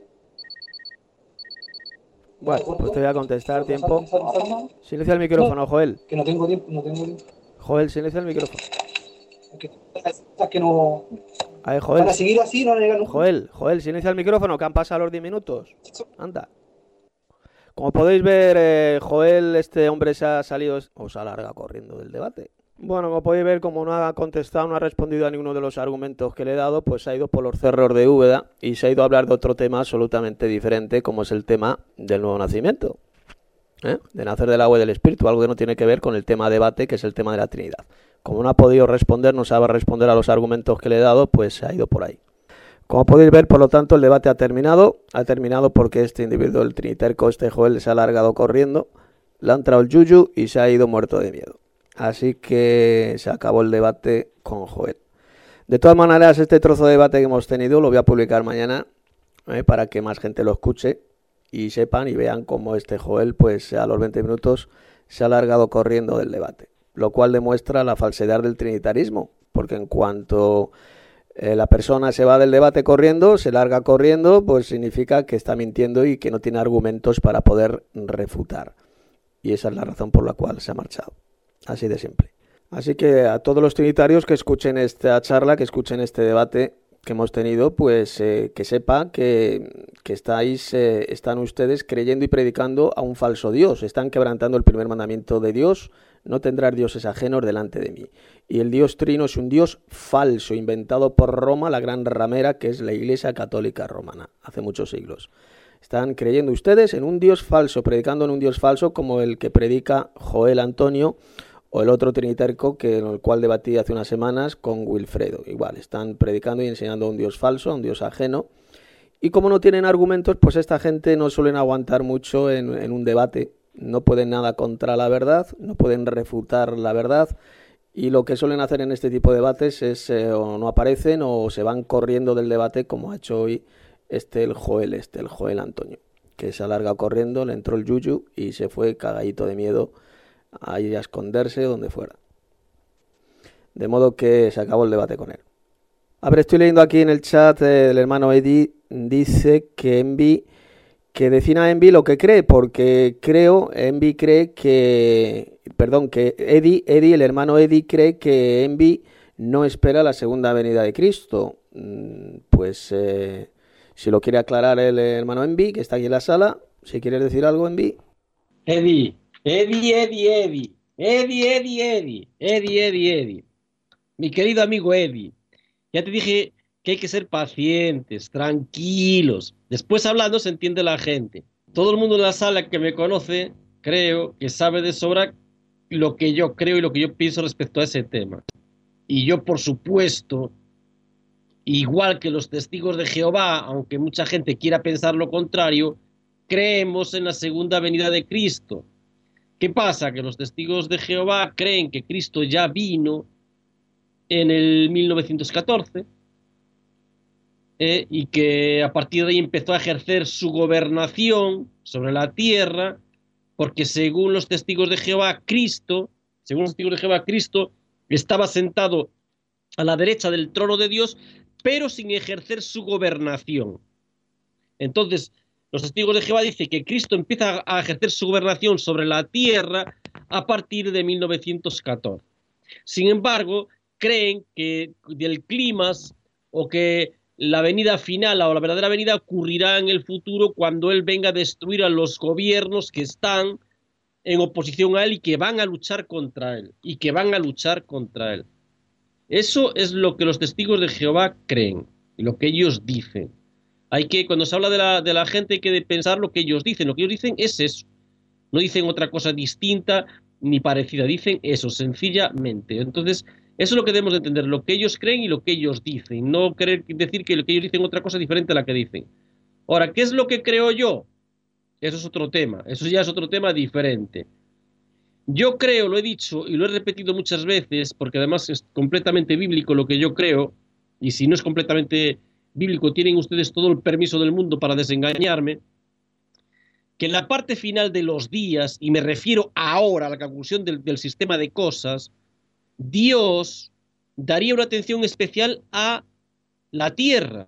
Bueno, pues te voy a contestar, tiempo. Silencia el micrófono, Joel. Que no tengo tiempo, no tengo tiempo. Joel, silencia el micrófono. Que, que no... A ver, Joel. Van a seguir así, no van a llegar nunca. Joel, Joel, silencia el micrófono, que han pasado los diez minutos. Anda. Como podéis ver, eh, Joel, este hombre se ha salido, o se alarga corriendo del debate. Bueno, como podéis ver, como no ha contestado, no ha respondido a ninguno de los argumentos que le he dado, pues se ha ido por los cerros de Úbeda y se ha ido a hablar de otro tema absolutamente diferente, como es el tema del nuevo nacimiento, ¿eh? De nacer del agua y del espíritu, algo que no tiene que ver con el tema debate, que es el tema de la Trinidad. Como no ha podido responder, no sabe responder a los argumentos que le he dado, pues se ha ido por ahí. Como podéis ver, por lo tanto, el debate ha terminado. Ha terminado porque este individuo, el triniterco, este Joel, se ha alargado corriendo, le ha entrado el yuyu y se ha ido muerto de miedo. Así que se acabó el debate con Joel. De todas maneras, este trozo de debate que hemos tenido lo voy a publicar mañana, ¿eh? Para que más gente lo escuche y sepan y vean cómo este Joel, pues a los veinte minutos, se ha alargado corriendo del debate. Lo cual demuestra la falsedad del trinitarismo, porque en cuanto eh, la persona se va del debate corriendo, se larga corriendo, pues significa que está mintiendo y que no tiene argumentos para poder refutar. Y esa es la razón por la cual se ha marchado. Así de simple. Así que a todos los trinitarios que escuchen esta charla, que escuchen este debate que hemos tenido, pues eh, que sepa que, que estáis, eh, están ustedes creyendo y predicando a un falso Dios. Están quebrantando el primer mandamiento de Dios: no tendrás dioses ajenos delante de mí. Y el Dios trino es un Dios falso, inventado por Roma, la gran ramera, que es la Iglesia Católica Romana, hace muchos siglos. Están creyendo ustedes en un Dios falso, predicando en un Dios falso como el que predica Joel Antonio, o el otro triniterco que en el cual debatí hace unas semanas con Wilfredo. Igual, están predicando y enseñando a un Dios falso, a un Dios ajeno. Y como no tienen argumentos, pues esta gente no suelen aguantar mucho en, en un debate. No pueden nada contra la verdad, no pueden refutar la verdad. Y lo que suelen hacer en este tipo de debates es eh, o no aparecen o se van corriendo del debate, como ha hecho hoy este el Joel, este el Joel Antonio, que se alarga corriendo, le entró el yuyu y se fue cagadito de miedo a ir a esconderse donde fuera. De modo que se acabó el debate con él. A ver, estoy leyendo aquí en el chat eh, el hermano Eddie dice que Envy, que defina Envy lo que cree, porque creo, Envy cree que, perdón, que Eddie, Eddie, el hermano Eddie cree que Envy no espera la segunda venida de Cristo. Pues eh, si lo quiere aclarar el hermano Envy, que está aquí en la sala, si quieres decir algo, Envy. Eddie. Eddie, Eddie, Eddie, Eddie, Eddie, Eddie, Eddie, Eddie, Eddie, mi querido amigo Eddie, ya te dije que hay que ser pacientes, tranquilos, después hablando se entiende la gente. Todo el mundo en la sala que me conoce, creo que sabe de sobra lo que yo creo y lo que yo pienso respecto a ese tema. Y yo, por supuesto, igual que los testigos de Jehová, aunque mucha gente quiera pensar lo contrario, creemos en la segunda venida de Cristo. ¿Qué pasa? Que los testigos de Jehová creen que Cristo ya vino en el mil novecientos catorce eh, y que a partir de ahí empezó a ejercer su gobernación sobre la tierra, porque según los testigos de Jehová, Cristo, según los testigos de Jehová, Cristo estaba sentado a la derecha del trono de Dios, pero sin ejercer su gobernación. Entonces, los testigos de Jehová dicen que Cristo empieza a ejercer su gobernación sobre la tierra a partir de mil novecientos catorce. Sin embargo, creen que del clímax o que la venida final o la verdadera venida ocurrirá en el futuro cuando Él venga a destruir a los gobiernos que están en oposición a Él y que van a luchar contra Él. Y que van a luchar contra Él. Eso es lo que los testigos de Jehová creen y lo que ellos dicen. Hay que, cuando se habla de la, de la gente, hay que pensar lo que ellos dicen. Lo que ellos dicen es eso. No dicen otra cosa distinta ni parecida. Dicen eso, sencillamente. Entonces, eso es lo que debemos de entender. Lo que ellos creen y lo que ellos dicen. No querer decir que lo que ellos dicen otra cosa diferente a la que dicen. Ahora, ¿qué es lo que creo yo? Eso es otro tema. Eso ya es otro tema diferente. Yo creo, lo he dicho y lo he repetido muchas veces, porque además es completamente bíblico lo que yo creo, y si no es completamente bíblico, tienen ustedes todo el permiso del mundo para desengañarme, que en la parte final de los días, y me refiero ahora a la conclusión del, del sistema de cosas, Dios daría una atención especial a la tierra.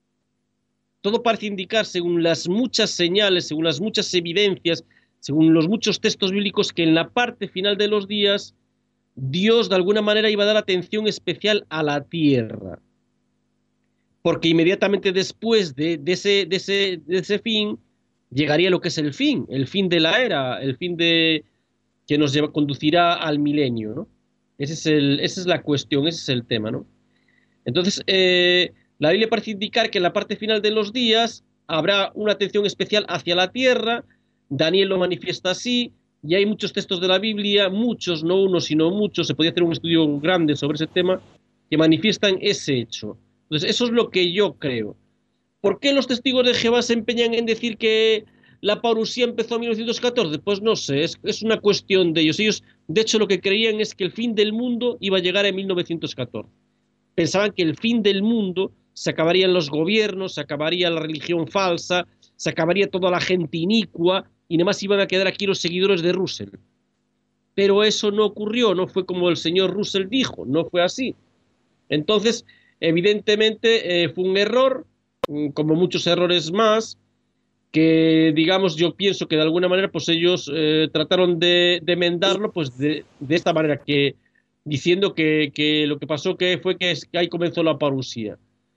Todo parece indicar, según las muchas señales, según las muchas evidencias, según los muchos textos bíblicos, que en la parte final de los días Dios de alguna manera iba a dar atención especial a la tierra. Porque inmediatamente después de, de, ese, de, ese, de ese fin llegaría lo que es el fin, el fin de la era, el fin de que nos lleva, conducirá al milenio, ¿no? Ese es el, esa es la cuestión, ese es el tema, ¿no? Entonces, eh, la Biblia parece indicar que en la parte final de los días habrá una atención especial hacia la tierra. Daniel lo manifiesta así, y hay muchos textos de la Biblia, muchos, no uno, sino muchos, se podría hacer un estudio grande sobre ese tema, que manifiestan ese hecho. Entonces, eso es lo que yo creo. ¿Por qué los testigos de Jehová se empeñan en decir que la parusía empezó en mil novecientos catorce? Pues no sé, es, es una cuestión de ellos. Ellos, de hecho, lo que creían es que el fin del mundo iba a llegar en mil novecientos catorce. Pensaban que el fin del mundo se acabarían los gobiernos, se acabaría la religión falsa, se acabaría toda la gente inicua y nada más iban a quedar aquí los seguidores de Russell. Pero eso no ocurrió, no fue como el señor Russell dijo, no fue así. Entonces, evidentemente, eh, fue un error, como muchos errores más, que digamos, yo pienso que de alguna manera pues ellos eh, trataron de, de enmendarlo pues de, de esta manera, que diciendo que, que lo que pasó que fue que, es, que ahí comenzó la parusía.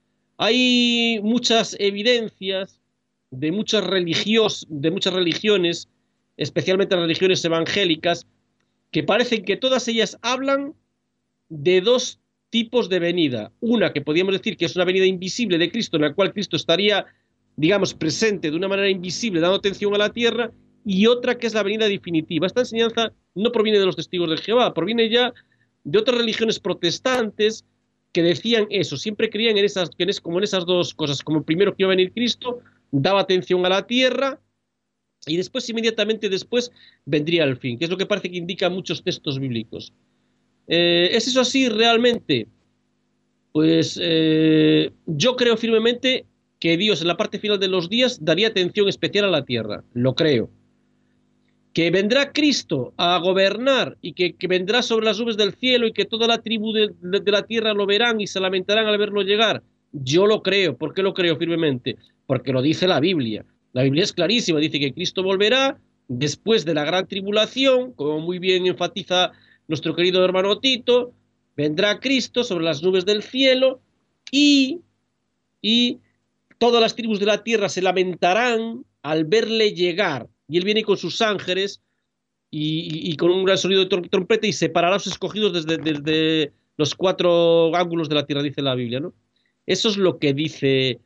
Hay muchas evidencias de muchas, religios, de muchas religiones, especialmente religiones evangélicas, que parecen que todas ellas hablan de dos tipos de venida. Una que podríamos decir que es una venida invisible de Cristo, en la cual Cristo estaría, digamos, presente de una manera invisible, dando atención a la tierra, y otra que es la venida definitiva. Esta enseñanza no proviene de los testigos de Jehová, proviene ya de otras religiones protestantes que decían eso, siempre creían en esas, en es, como en esas dos cosas, como primero que iba a venir Cristo, daba atención a la tierra, y después, inmediatamente después, vendría el fin, que es lo que parece que indican muchos textos bíblicos. Eh, ¿Es eso así realmente? Pues eh, yo creo firmemente que Dios en la parte final de los días daría atención especial a la tierra, lo creo. Que vendrá Cristo a gobernar y que, que vendrá sobre las nubes del cielo y que toda la tribu de, de, de la tierra lo verán y se lamentarán al verlo llegar, yo lo creo. ¿Por qué lo creo firmemente? Porque lo dice la Biblia. La Biblia es clarísima, dice que Cristo volverá después de la gran tribulación, como muy bien enfatiza nuestro querido hermano Tito, vendrá Cristo sobre las nubes del cielo y, y todas las tribus de la tierra se lamentarán al verle llegar. Y él viene con sus ángeles y, y, y con un gran sonido de trompeta y separará a los escogidos desde, desde los cuatro ángulos de la tierra, dice la Biblia, ¿no? Eso es lo que dice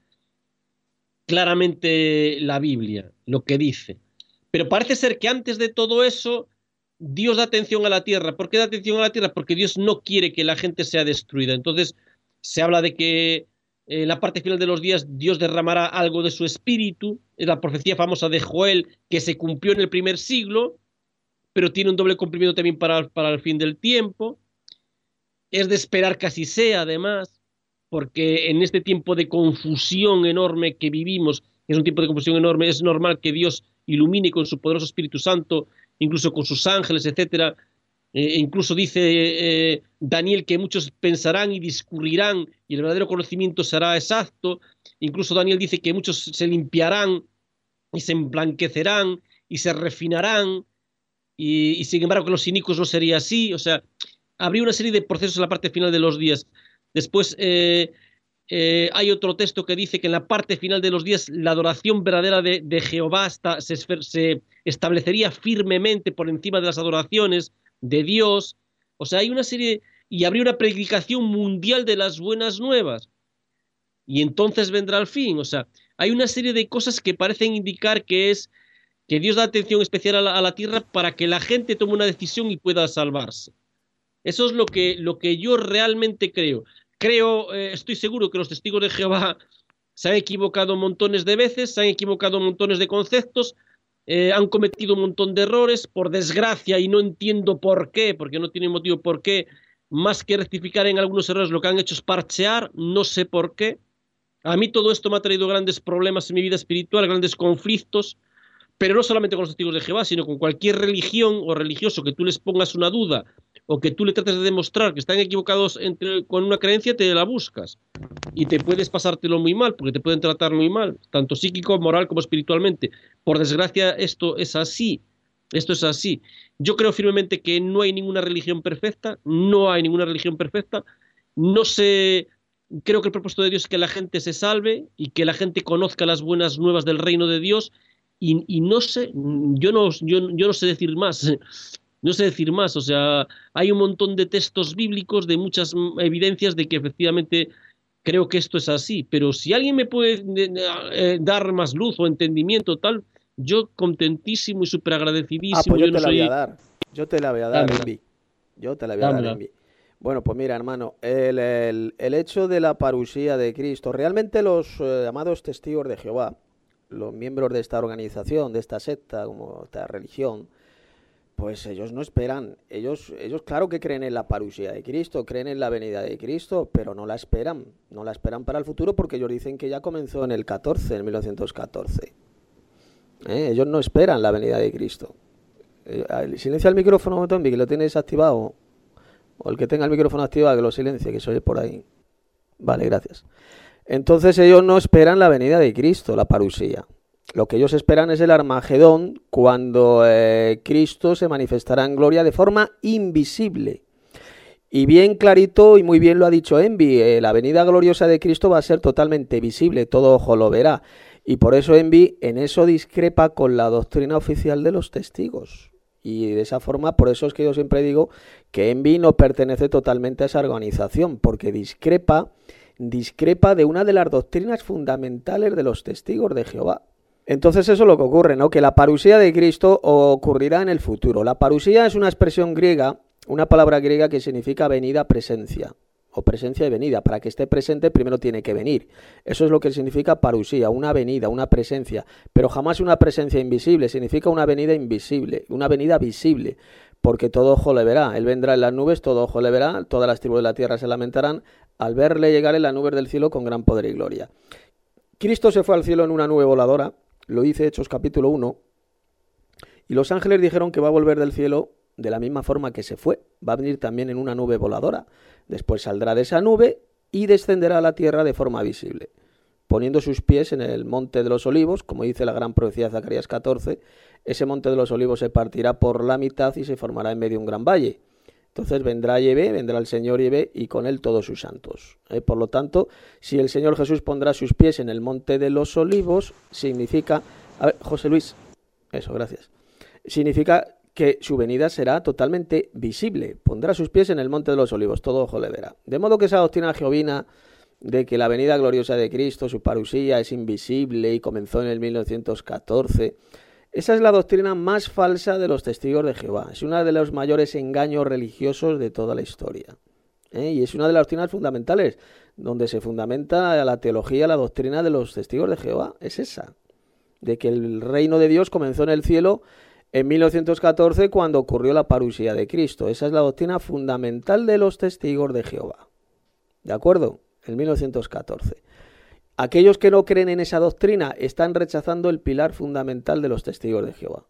claramente la Biblia, lo que dice. Pero parece ser que antes de todo eso, Dios da atención a la tierra. ¿Por qué da atención a la tierra? Porque Dios no quiere que la gente sea destruida. Entonces se habla de que en la parte final de los días Dios derramará algo de su espíritu. Es la profecía famosa de Joel que se cumplió en el primer siglo, pero tiene un doble cumplimiento también para, para el fin del tiempo. Es de esperar que así sea, además, porque en este tiempo de confusión enorme que vivimos, es un tiempo de confusión enorme, es normal que Dios ilumine con su poderoso Espíritu Santo, incluso con sus ángeles, etcétera. Eh, incluso dice eh, Daniel que muchos pensarán y discurrirán y el verdadero conocimiento será exacto. Incluso Daniel dice que muchos se limpiarán y se emblanquecerán y se refinarán y, y sin embargo que los inicuos no sería así. O sea, habría una serie de procesos en la parte final de los días. Después eh, eh, hay otro texto que dice que en la parte final de los días la adoración verdadera de, de Jehová está, se, se establecería firmemente por encima de las adoraciones de Dios. O sea, hay una serie, y habría una predicación mundial de las buenas nuevas, y entonces vendrá el fin. O sea, hay una serie de cosas que parecen indicar que es que Dios da atención especial a la, a la tierra para que la gente tome una decisión y pueda salvarse. Eso es lo que, lo que yo realmente creo. Creo, eh, estoy seguro que los testigos de Jehová se han equivocado montones de veces, se han equivocado montones de conceptos. eh, han cometido un montón de errores, por desgracia, y no entiendo por qué, porque no tiene motivo por qué, más que rectificar en algunos errores, lo que han hecho es parchear, no sé por qué. A mí todo esto me ha traído grandes problemas en mi vida espiritual, grandes conflictos, pero no solamente con los testigos de Jehová, sino con cualquier religión o religioso que tú les pongas una duda o que tú le trates de demostrar que están equivocados entre, con una creencia, te la buscas. Y te puedes pasártelo muy mal, porque te pueden tratar muy mal, tanto psíquico, moral como espiritualmente. Por desgracia, esto es así. Esto es así. Yo creo firmemente que no hay ninguna religión perfecta, no hay ninguna religión perfecta. No sé, creo que el propósito de Dios es que la gente se salve y que la gente conozca las buenas nuevas del reino de Dios. Y, y no sé, yo no, yo, yo no sé decir más. No sé decir más, o sea, hay un montón de textos bíblicos, de muchas evidencias de que efectivamente creo que esto es así, pero si alguien me puede eh, dar más luz o entendimiento tal, yo contentísimo y súper agradecidísimo. Ah, pues yo, yo te no la soy... voy a dar, yo te la voy a dar, Dámela. Envi. Yo te la voy a Dámela. dar, Envi. Bueno, pues mira, hermano, el, el, el hecho de la parusía de Cristo, realmente los eh, llamados testigos de Jehová, los miembros de esta organización, de esta secta, como esta religión, pues ellos no esperan, ellos, ellos claro que creen en la parusía de Cristo, creen en la venida de Cristo, pero no la esperan, no la esperan para el futuro porque ellos dicen que ya comenzó en el catorce, en mil novecientos catorce. ¿Eh? Ellos no esperan la venida de Cristo. Eh, silencia el micrófono, Tombi, que lo tienes activado, o el que tenga el micrófono activado que lo silencie, que se oye por ahí. Vale, gracias. Entonces ellos no esperan la venida de Cristo, la parusía. Lo que ellos esperan es el Armagedón, cuando eh, Cristo se manifestará en gloria de forma invisible. Y bien clarito y muy bien lo ha dicho Envi, eh, la venida gloriosa de Cristo va a ser totalmente visible, todo ojo lo verá. Y por eso Envi en eso discrepa con la doctrina oficial de los testigos. Y de esa forma, por eso es que yo siempre digo que Envi no pertenece totalmente a esa organización, porque discrepa, discrepa de una de las doctrinas fundamentales de los testigos de Jehová. Entonces eso es lo que ocurre, ¿no? Que la parusía de Cristo ocurrirá en el futuro. La parusía es una expresión griega, una palabra griega que significa venida, presencia, o presencia y venida. Para que esté presente primero tiene que venir. Eso es lo que significa parusía, una venida, una presencia, pero jamás una presencia invisible, significa una venida invisible, una venida visible, porque todo ojo le verá. Él vendrá en las nubes, todo ojo le verá, todas las tribus de la tierra se lamentarán al verle llegar en las nubes del cielo con gran poder y gloria. Cristo se fue al cielo en una nube voladora. Lo dice Hechos capítulo uno, y los ángeles dijeron que va a volver del cielo de la misma forma que se fue, va a venir también en una nube voladora, después saldrá de esa nube y descenderá a la tierra de forma visible, poniendo sus pies en el monte de los olivos, como dice la gran profecía de Zacarías catorce, ese monte de los olivos se partirá por la mitad y se formará en medio un gran valle. Entonces vendrá Yahvé, vendrá el Señor Yahvé y con él todos sus santos. ¿Eh? Por lo tanto, si el Señor Jesús pondrá sus pies en el monte de los olivos, significa... A ver, José Luis, eso, gracias. Significa que su venida será totalmente visible. Pondrá sus pies en el monte de los olivos, todo ojo le verá. De modo que esa doctrina jovina de que la venida gloriosa de Cristo, su parusía, es invisible y comenzó en el mil novecientos catorce... Esa es la doctrina más falsa de los testigos de Jehová. Es uno de los mayores engaños religiosos de toda la historia. ¿Eh? Y es una de las doctrinas fundamentales, donde se fundamenta la teología, la doctrina de los testigos de Jehová. Es esa, de que el reino de Dios comenzó en el cielo en mil novecientos catorce, cuando ocurrió la parusía de Cristo. Esa es la doctrina fundamental de los testigos de Jehová. ¿De acuerdo? En mil novecientos catorce. Aquellos que no creen en esa doctrina están rechazando el pilar fundamental de los testigos de Jehová.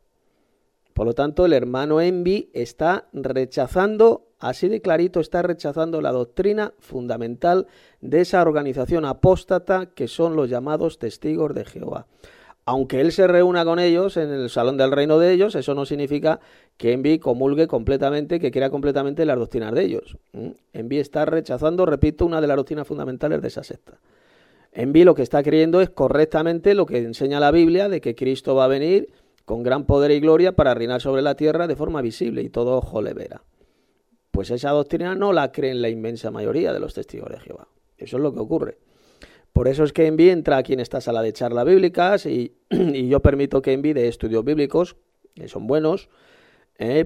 Por lo tanto, el hermano Envi está rechazando, así de clarito, está rechazando la doctrina fundamental de esa organización apóstata que son los llamados testigos de Jehová. Aunque él se reúna con ellos en el salón del reino de ellos, eso no significa que Envi comulgue completamente, que crea completamente las doctrinas de ellos. Envi está rechazando, repito, una de las doctrinas fundamentales de esa secta. Envi lo que está creyendo es correctamente lo que enseña la Biblia, de que Cristo va a venir con gran poder y gloria para reinar sobre la tierra de forma visible y todo ojo le verá. Pues esa doctrina no la creen la inmensa mayoría de los testigos de Jehová. Eso es lo que ocurre. Por eso es que Envi entra aquí en esta sala de charlas bíblicas y, y yo permito que Envi dé estudios bíblicos, que son buenos, eh,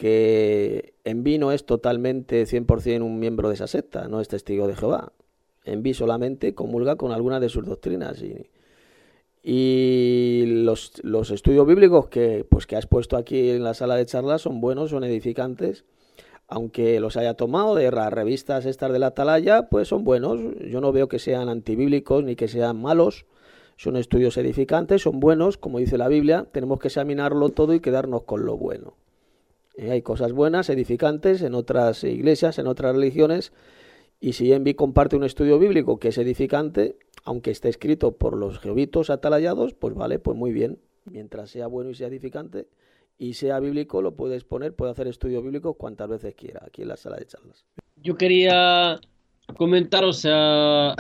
porque Envi no es totalmente cien por ciento un miembro de esa secta, no es testigo de Jehová. Envi solamente comulga con algunas de sus doctrinas y, Y los, los estudios bíblicos que, pues, que has puesto aquí en la sala de charlas son buenos, son edificantes. Aunque los haya tomado de las revistas estas de la Atalaya, pues son buenos. Yo no veo que sean antibíblicos ni que sean malos. Son estudios edificantes, son buenos, como dice la Biblia. Tenemos que examinarlo todo y quedarnos con lo bueno. Eh, hay cosas buenas, edificantes en otras iglesias, en otras religiones. Y si Envi comparte un estudio bíblico que es edificante, aunque esté escrito por los jehovitos atalayados, pues vale, pues muy bien. Mientras sea bueno y sea edificante y sea bíblico, lo puedes poner, puede hacer estudio bíblico cuantas veces quiera, aquí en la sala de charlas. Yo quería comentar, o sea,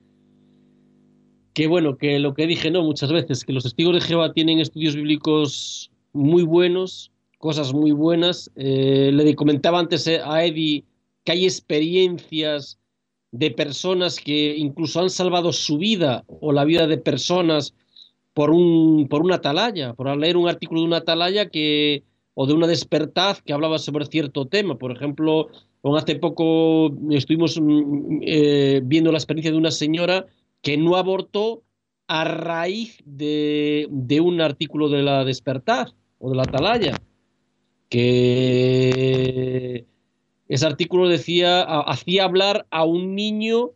que bueno, que lo que dije, ¿no? Muchas veces, que los testigos de Jehová tienen estudios bíblicos muy buenos, cosas muy buenas. Eh, le comentaba antes a Eddie que hay experiencias de personas que incluso han salvado su vida o la vida de personas por un por una atalaya, por leer un artículo de una atalaya que, o de una despertad que hablaba sobre cierto tema. Por ejemplo, hace poco estuvimos eh, viendo la experiencia de una señora que no abortó a raíz de, de un artículo de la despertad o de la atalaya, que ese artículo decía, hacía hablar a un niño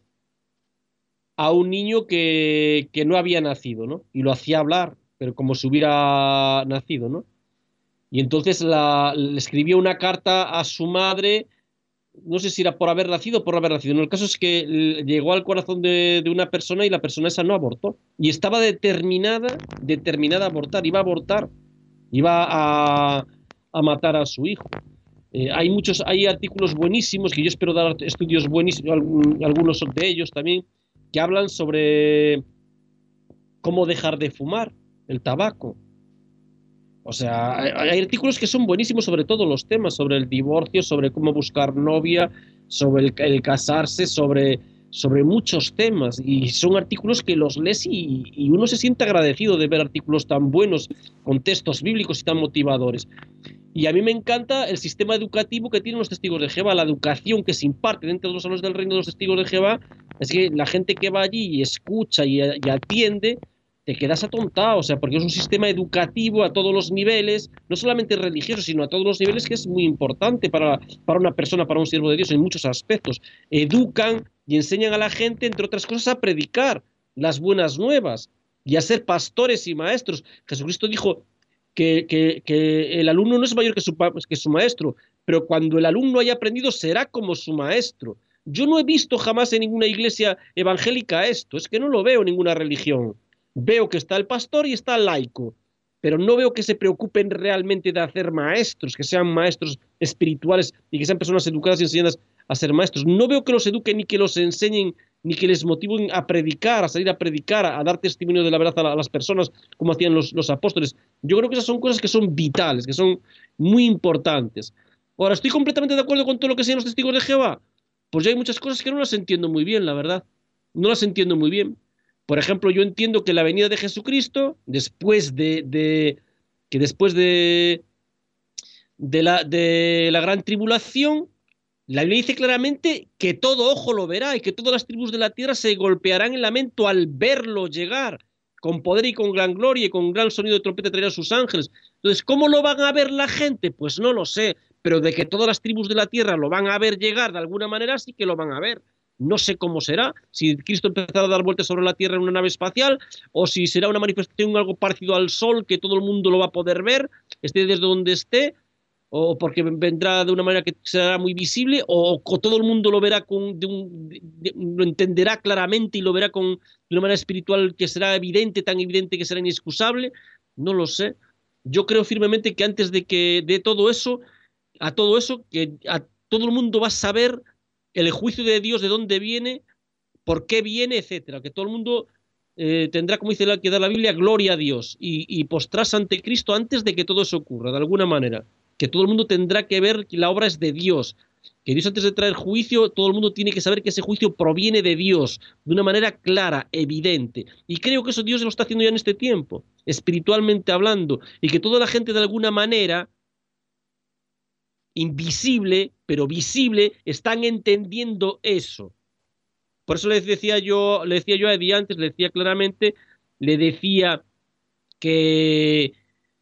a un niño que, que no había nacido, ¿no? Y lo hacía hablar, pero como si hubiera nacido, ¿no? Y entonces la, le escribió una carta a su madre, no sé si era por haber nacido o por no haber nacido. No, el caso es que llegó al corazón de, de una persona y la persona esa no abortó. Y estaba determinada, determinada a abortar, iba a abortar, iba a, a matar a su hijo. Eh, hay muchos, hay artículos buenísimos que yo espero dar estudios buenísimos, algunos de ellos también, que hablan sobre cómo dejar de fumar el tabaco. O sea, hay, hay artículos que son buenísimos sobre todos los temas, sobre el divorcio, sobre cómo buscar novia, sobre el, el casarse, sobre, sobre muchos temas. Y son artículos que los lees y, y uno se siente agradecido de ver artículos tan buenos, con textos bíblicos y tan motivadores. Y a mí me encanta el sistema educativo que tienen los testigos de Jehová, la educación que se imparte dentro de los salones del reino de los testigos de Jehová. Es que la gente que va allí y escucha y, y atiende, te quedas atontado, o sea, porque es un sistema educativo a todos los niveles, no solamente religioso, sino a todos los niveles, que es muy importante para, para una persona, para un siervo de Dios en muchos aspectos. Educan y enseñan a la gente, entre otras cosas, a predicar las buenas nuevas y a ser pastores y maestros. Jesucristo dijo que, que, que el alumno no es mayor que su, que su maestro, pero cuando el alumno haya aprendido será como su maestro. Yo no he visto jamás en ninguna iglesia evangélica esto, es que no lo veo en ninguna religión. Veo que está el pastor y está el laico, pero no veo que se preocupen realmente de hacer maestros, que sean maestros espirituales y que sean personas educadas y enseñadas a ser maestros. No veo que los eduquen ni que los enseñen, ni que les motiven a predicar, a salir a predicar, a, a dar testimonio de la verdad a, la, a las personas, como hacían los, los apóstoles. Yo creo que esas son cosas que son vitales, que son muy importantes. Ahora, ¿estoy completamente de acuerdo con todo lo que sean los testigos de Jehová? Pues yo hay muchas cosas que no las entiendo muy bien, la verdad. No las entiendo muy bien. Por ejemplo, yo entiendo que la venida de Jesucristo, después de, de que después de, de, la, de la gran tribulación, la Biblia dice claramente que todo ojo lo verá y que todas las tribus de la tierra se golpearán en lamento al verlo llegar, con poder y con gran gloria y con gran sonido de trompeta traerá a sus ángeles. Entonces, ¿cómo lo van a ver la gente? Pues no lo sé, pero de que todas las tribus de la tierra lo van a ver llegar de alguna manera, sí que lo van a ver. No sé cómo será, si Cristo empezará a dar vueltas sobre la Tierra en una nave espacial, o si será una manifestación algo parecido al Sol, que todo el mundo lo va a poder ver, esté desde donde esté, o porque vendrá de una manera que será muy visible, o, o todo el mundo lo verá con, de un, de, de, lo entenderá claramente y lo verá con, de una manera espiritual que será evidente, tan evidente que será inexcusable. No lo sé. Yo creo firmemente que antes de que de todo eso, a todo eso, que a todo el mundo va a saber el juicio de Dios, de dónde viene, por qué viene, etcétera. Que todo el mundo eh, tendrá, como dice la, que da la Biblia, gloria a Dios y, y postrarse ante Cristo antes de que todo eso ocurra, de alguna manera. Que todo el mundo tendrá que ver que la obra es de Dios. Que Dios, antes de traer juicio, todo el mundo tiene que saber que ese juicio proviene de Dios, de una manera clara, evidente. Y creo que eso Dios lo está haciendo ya en este tiempo, espiritualmente hablando, y que toda la gente de alguna manera invisible, pero visible, están entendiendo eso. Por eso les decía yo, le decía yo a Eddie antes, le decía claramente le decía que,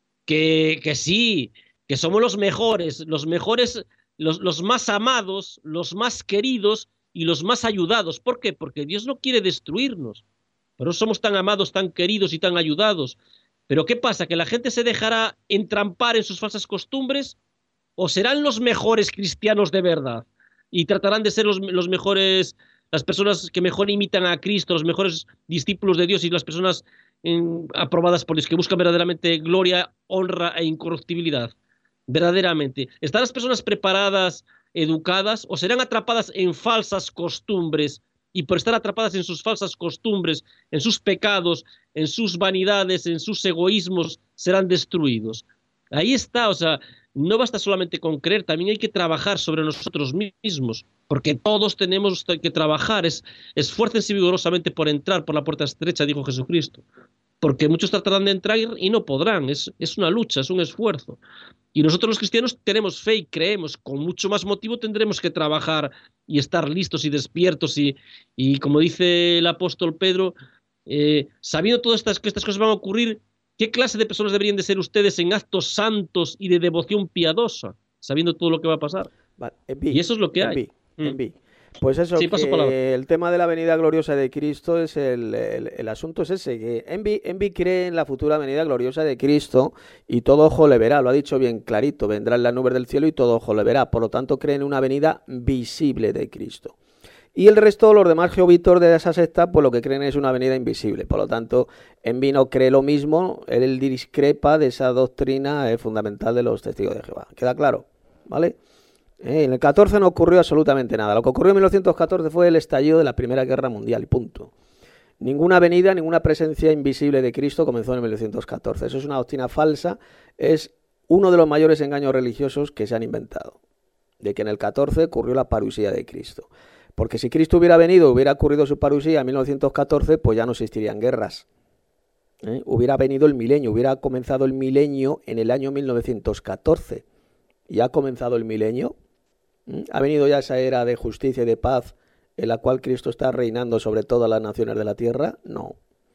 que, que sí, que somos los mejores, los mejores, los, los más amados, los más queridos y los más ayudados. ¿Por qué? Porque Dios no quiere destruirnos. Por eso somos tan amados, tan queridos y tan ayudados. Pero ¿qué pasa? ¿Que la gente se dejará entrampar en sus falsas costumbres? ¿O serán los mejores cristianos de verdad? Y tratarán de ser los, los mejores, las personas que mejor imitan a Cristo, los mejores discípulos de Dios y las personas en, aprobadas por Dios, que buscan verdaderamente gloria, honra e incorruptibilidad. Verdaderamente. ¿Están las personas preparadas, educadas, o serán atrapadas en falsas costumbres? Y por estar atrapadas en sus falsas costumbres, en sus pecados, en sus vanidades, en sus egoísmos, serán destruidos. Ahí está, o sea, no basta solamente con creer, también hay que trabajar sobre nosotros mismos, porque todos tenemos que trabajar. Es, esfuércense vigorosamente por entrar por la puerta estrecha, dijo Jesucristo, porque muchos tratarán de entrar y no podrán. Es, es una lucha, es un esfuerzo. Y nosotros los cristianos tenemos fe y creemos, con mucho más motivo tendremos que trabajar y estar listos y despiertos y, y como dice el apóstol Pedro, eh, sabiendo todas estas, que estas cosas van a ocurrir, ¿qué clase de personas deberían de ser ustedes en actos santos y de devoción piadosa, sabiendo todo lo que va a pasar? Vale, enví, y eso es lo que enví, hay. Enví. Pues eso, sí, que el tema de la venida gloriosa de Cristo es el, el, el asunto es ese, que Enví, Enví cree en la futura venida gloriosa de Cristo y todo ojo le verá, lo ha dicho bien clarito, vendrá en las nubes del cielo y todo ojo le verá, por lo tanto cree en una venida visible de Cristo. Y el resto, los demás jehovitos de esa secta, pues lo que creen es una venida invisible. Por lo tanto, Enví no cree lo mismo, él discrepa de esa doctrina eh, fundamental de los testigos de Jehová. ¿Queda claro? ¿Vale? Eh, en el catorce no ocurrió absolutamente nada. Lo que ocurrió en mil novecientos catorce fue el estallido de la Primera Guerra Mundial, y punto. Ninguna venida, ninguna presencia invisible de Cristo comenzó en mil novecientos catorce. Eso es una doctrina falsa, es uno de los mayores engaños religiosos que se han inventado. De que en el catorce ocurrió la parusía de Cristo. Porque si Cristo hubiera venido, hubiera ocurrido su parusía en mil novecientos catorce, pues ya no existirían guerras. ¿Eh? Hubiera venido el milenio, hubiera comenzado el milenio en el año mil novecientos catorce. ¿Y ha comenzado el milenio? ¿Mm? ¿Ha venido ya esa era de justicia y de paz en la cual Cristo está reinando sobre todas las naciones de la tierra? No.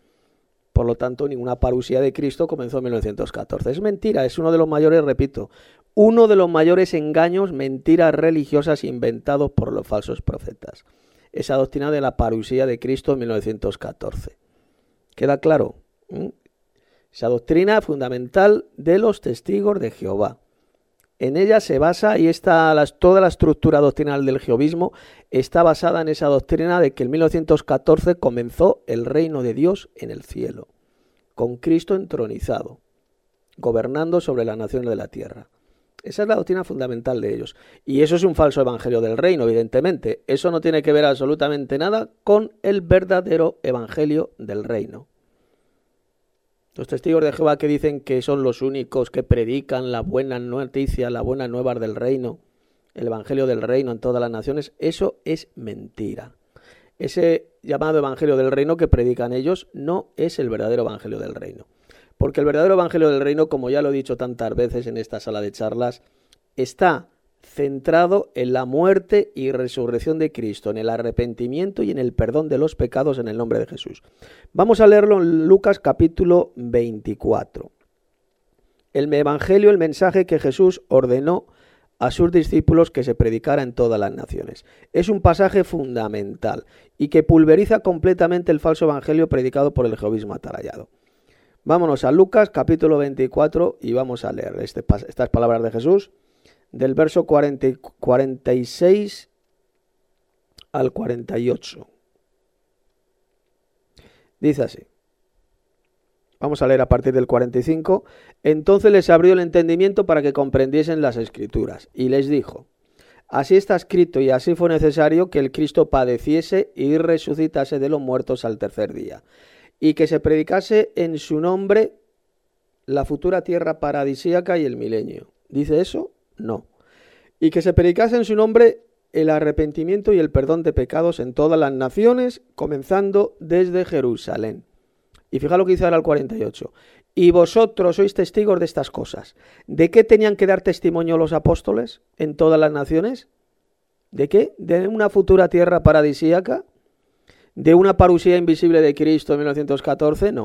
Por lo tanto, ninguna parusía de Cristo comenzó en mil novecientos catorce. Es mentira, es uno de los mayores, repito, uno de los mayores engaños, mentiras religiosas inventados por los falsos profetas. Esa doctrina de la parusía de Cristo en mil novecientos catorce. ¿Queda claro? ¿Mm? Esa doctrina fundamental de los testigos de Jehová. En ella se basa, y está las, toda la estructura doctrinal del jehovismo está basada en esa doctrina de que en mil novecientos catorce comenzó el reino de Dios en el cielo, con Cristo entronizado, gobernando sobre las naciones de la tierra. Esa es la doctrina fundamental de ellos. Y eso es un falso evangelio del reino, evidentemente. Eso no tiene que ver absolutamente nada con el verdadero evangelio del reino. Los testigos de Jehová que dicen que son los únicos que predican la buena noticia, la buena nueva del reino, el evangelio del reino en todas las naciones, eso es mentira. Ese llamado evangelio del reino que predican ellos no es el verdadero evangelio del reino. Porque el verdadero evangelio del reino, como ya lo he dicho tantas veces en esta sala de charlas, está centrado en la muerte y resurrección de Cristo, en el arrepentimiento y en el perdón de los pecados en el nombre de Jesús. Vamos a leerlo en Lucas capítulo veinticuatro. El evangelio, el mensaje que Jesús ordenó a sus discípulos que se predicara en todas las naciones. Es un pasaje fundamental y que pulveriza completamente el falso evangelio predicado por el jehovismo atarayado. Vámonos a Lucas capítulo veinticuatro y vamos a leer este, estas palabras de Jesús del verso cuarenta, cuarenta y seis al cuarenta y ocho. Dice así. Vamos a leer a partir del cuarenta y cinco. Entonces les abrió el entendimiento para que comprendiesen las Escrituras y les dijo: así está escrito y así fue necesario que el Cristo padeciese y resucitase de los muertos al tercer día, y que se predicase en su nombre la futura tierra paradisíaca y el milenio. ¿Dice eso? No. Y que se predicase en su nombre el arrepentimiento y el perdón de pecados en todas las naciones, comenzando desde Jerusalén. Y fija lo que dice ahora el cuarenta y ocho. Y vosotros sois testigos de estas cosas. ¿De qué tenían que dar testimonio los apóstoles en todas las naciones? ¿De qué? ¿De una futura tierra paradisíaca? ¿De una parusía invisible de Cristo en mil novecientos catorce? No.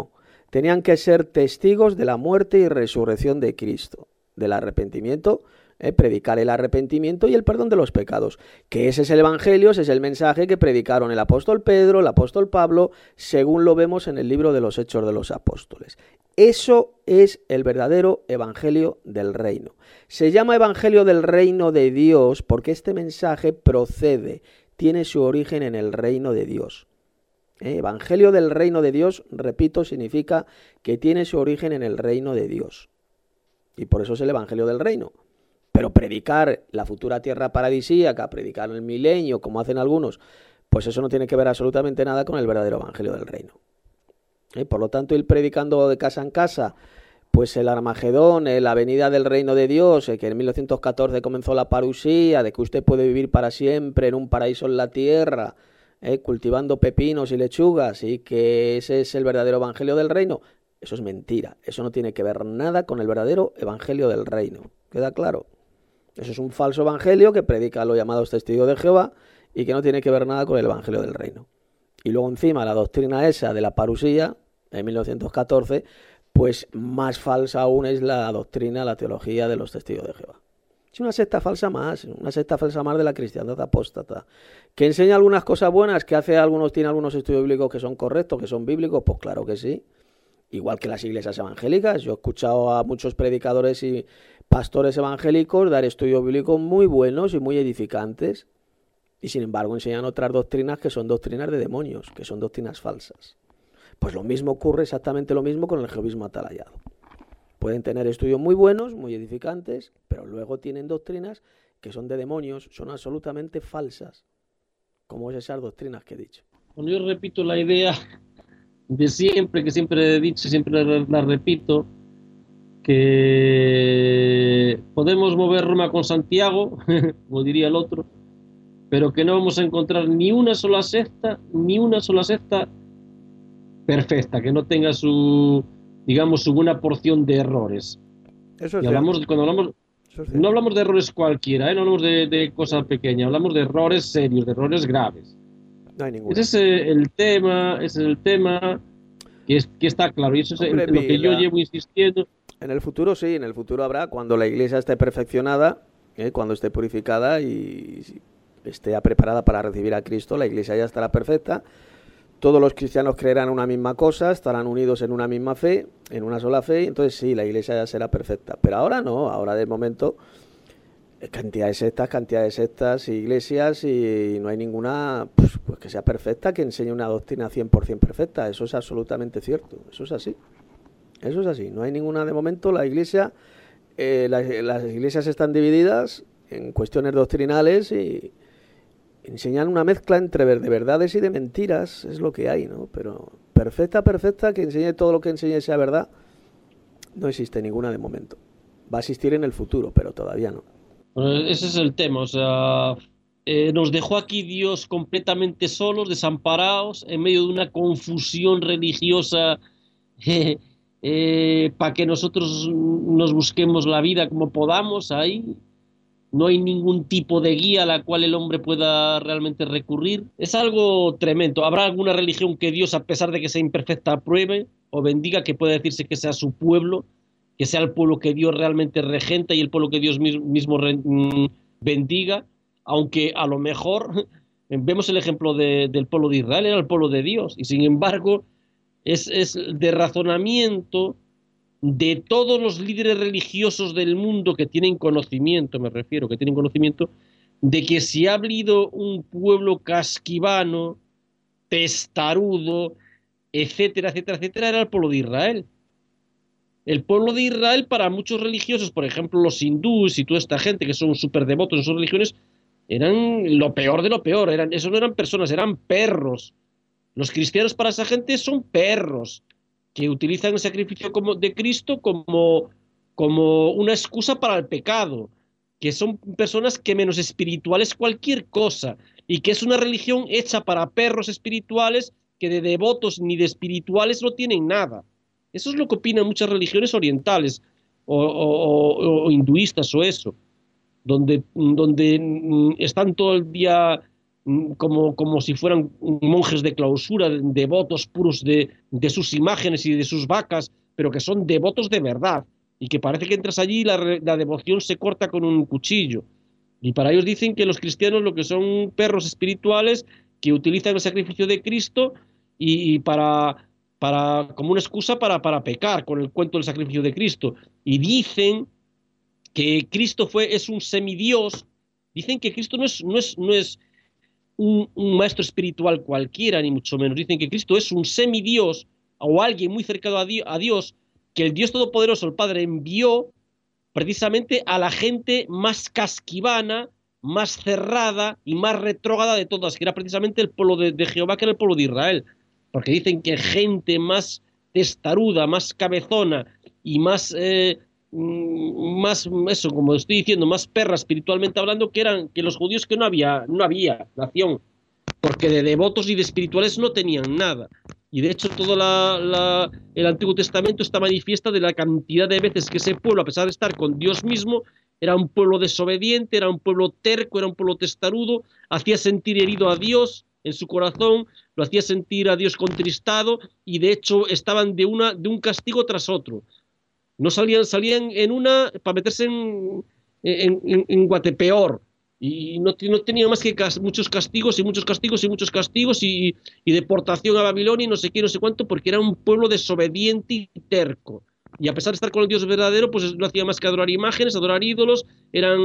Tenían que ser testigos de la muerte y resurrección de Cristo, del arrepentimiento, eh, predicar el arrepentimiento y el perdón de los pecados, que ese es el Evangelio, ese es el mensaje que predicaron el apóstol Pedro, el apóstol Pablo, según lo vemos en el libro de los Hechos de los Apóstoles. Eso es el verdadero Evangelio del Reino. Se llama Evangelio del Reino de Dios porque este mensaje procede, tiene su origen en el reino de Dios. ¿Eh? Evangelio del Reino de Dios, repito, significa que tiene su origen en el reino de Dios. Y por eso es el Evangelio del Reino. Pero predicar la futura tierra paradisíaca, predicar el milenio, como hacen algunos, pues eso no tiene que ver absolutamente nada con el verdadero Evangelio del Reino. ¿Eh? Por lo tanto, ir predicando de casa en casa, pues el Armagedón, eh, la venida del reino de Dios, eh, que en mil novecientos catorce comenzó la parusía, de que usted puede vivir para siempre en un paraíso en la tierra, eh, cultivando pepinos y lechugas, y que ese es el verdadero Evangelio del Reino, eso es mentira. Eso no tiene que ver nada con el verdadero Evangelio del Reino. ¿Queda claro? Eso es un falso evangelio que predica los llamados testigos de Jehová y que no tiene que ver nada con el Evangelio del Reino. Y luego encima la doctrina esa de la parusía, en mil novecientos catorce, pues más falsa aún es la doctrina, la teología de los testigos de Jehová. Es una secta falsa más, una secta falsa más de la cristiandad apóstata, que enseña algunas cosas buenas, que hace algunos, tiene algunos estudios bíblicos que son correctos, que son bíblicos, pues claro que sí. Igual que las iglesias evangélicas. Yo he escuchado a muchos predicadores y pastores evangélicos dar estudios bíblicos muy buenos y muy edificantes, y sin embargo enseñan otras doctrinas que son doctrinas de demonios, que son doctrinas falsas. Pues lo mismo ocurre, exactamente lo mismo con el jehovismo atalayado. Pueden tener estudios muy buenos, muy edificantes, pero luego tienen doctrinas que son de demonios, son absolutamente falsas, como esas doctrinas que he dicho. Bueno, yo repito la idea de siempre, que siempre he dicho, siempre la repito, que podemos mover Roma con Santiago, como diría el otro, pero que no vamos a encontrar ni una sola secta, ni una sola secta perfecta, que no tenga su, digamos, su buena porción de errores. Eso es y hablamos, cuando hablamos, no hablamos de errores cualquiera, ¿eh? No hablamos de, de cosas pequeñas, hablamos de errores serios, de errores graves. No hay ninguna. Ese es el tema, ese es el tema que, es, que está claro, y eso es Hombre, en, en lo que yo llevo insistiendo. En el futuro sí, en el futuro habrá, cuando la iglesia esté perfeccionada, ¿eh? Cuando esté purificada y esté preparada para recibir a Cristo, la iglesia ya estará perfecta. Todos los cristianos creerán una misma cosa, estarán unidos en una misma fe, en una sola fe, entonces sí, la iglesia ya será perfecta. Pero ahora no, ahora de momento, cantidad de sectas, cantidad de sectas, iglesias, y no hay ninguna pues, pues que sea perfecta, que enseñe una doctrina cien por ciento perfecta. Eso es absolutamente cierto, eso es así. Eso es así, no hay ninguna de momento. La iglesia, eh, la, las iglesias están divididas en cuestiones doctrinales y enseñan una mezcla entre de verdades y de mentiras, es lo que hay, ¿no? Pero perfecta, perfecta, que enseñe todo lo que enseñe sea verdad, no existe ninguna de momento. Va a existir en el futuro, pero todavía no. Bueno, ese es el tema, o sea, eh, nos dejó aquí Dios completamente solos, desamparados, en medio de una confusión religiosa, eh, eh, para que nosotros nos busquemos la vida como podamos ahí. No hay ningún tipo de guía a la cual el hombre pueda realmente recurrir. Es algo tremendo. ¿Habrá alguna religión que Dios, a pesar de que sea imperfecta, apruebe o bendiga, que pueda decirse que sea su pueblo, que sea el pueblo que Dios realmente regenta y el pueblo que Dios mismo bendiga? Aunque a lo mejor vemos el ejemplo de, del pueblo de Israel, era el pueblo de Dios, y sin embargo es, es de razonamiento de todos los líderes religiosos del mundo que tienen conocimiento, me refiero, que tienen conocimiento, de que si ha habido un pueblo casquivano, testarudo, etcétera, etcétera, etcétera, era el pueblo de Israel. El pueblo de Israel, para muchos religiosos, por ejemplo los hindúes y toda esta gente que son súper devotos en sus religiones, eran lo peor de lo peor. Eran, eso no eran personas, eran perros. Los cristianos para esa gente son perros que utilizan el sacrificio como, de Cristo como, como una excusa para el pecado, que son personas que menos espirituales cualquier cosa, y que es una religión hecha para perros espirituales que de devotos ni de espirituales no tienen nada. Eso es lo que opinan muchas religiones orientales o, o, o, o hinduistas o eso, donde, donde están todo el día como, como si fueran monjes de clausura, devotos puros de, de sus imágenes y de sus vacas, pero que son devotos de verdad, y que parece que entras allí y la, la devoción se corta con un cuchillo. Y para ellos dicen que los cristianos lo que son perros espirituales que utilizan el sacrificio de Cristo y, y para, para, como una excusa para, para pecar con el cuento del sacrificio de Cristo. Y dicen que Cristo fue, es un semidios. Dicen que Cristo no es, no es, no es un, un maestro espiritual cualquiera, ni mucho menos. Dicen que Cristo es un semidios o alguien muy cercano a Dios, a Dios, que el Dios Todopoderoso, el Padre, envió precisamente a la gente más casquivana, más cerrada y más retrógrada de todas, que era precisamente el pueblo de, de Jehová, que era el pueblo de Israel. Porque dicen que gente más testaruda, más cabezona y más... Eh, más eso, como estoy diciendo, más perra espiritualmente hablando, que eran que los judíos, que no había, no había nación, porque de devotos y de espirituales no tenían nada. Y de hecho todo la, la, el Antiguo Testamento está manifiesta de la cantidad de veces que ese pueblo, a pesar de estar con Dios mismo, era un pueblo desobediente, era un pueblo terco, era un pueblo testarudo, hacía sentir herido a Dios en su corazón, lo hacía sentir a Dios contristado, y de hecho estaban de, una, de un castigo tras otro. No salían, salían en una para meterse en, en, en, en Guatepeor, y no, no tenían más que cas, muchos castigos y muchos castigos y muchos castigos y, y deportación a Babilonia y no sé qué, no sé cuánto, porque era un pueblo desobediente y terco. Y a pesar de estar con el Dios verdadero, pues no hacía más que adorar imágenes, adorar ídolos, eran...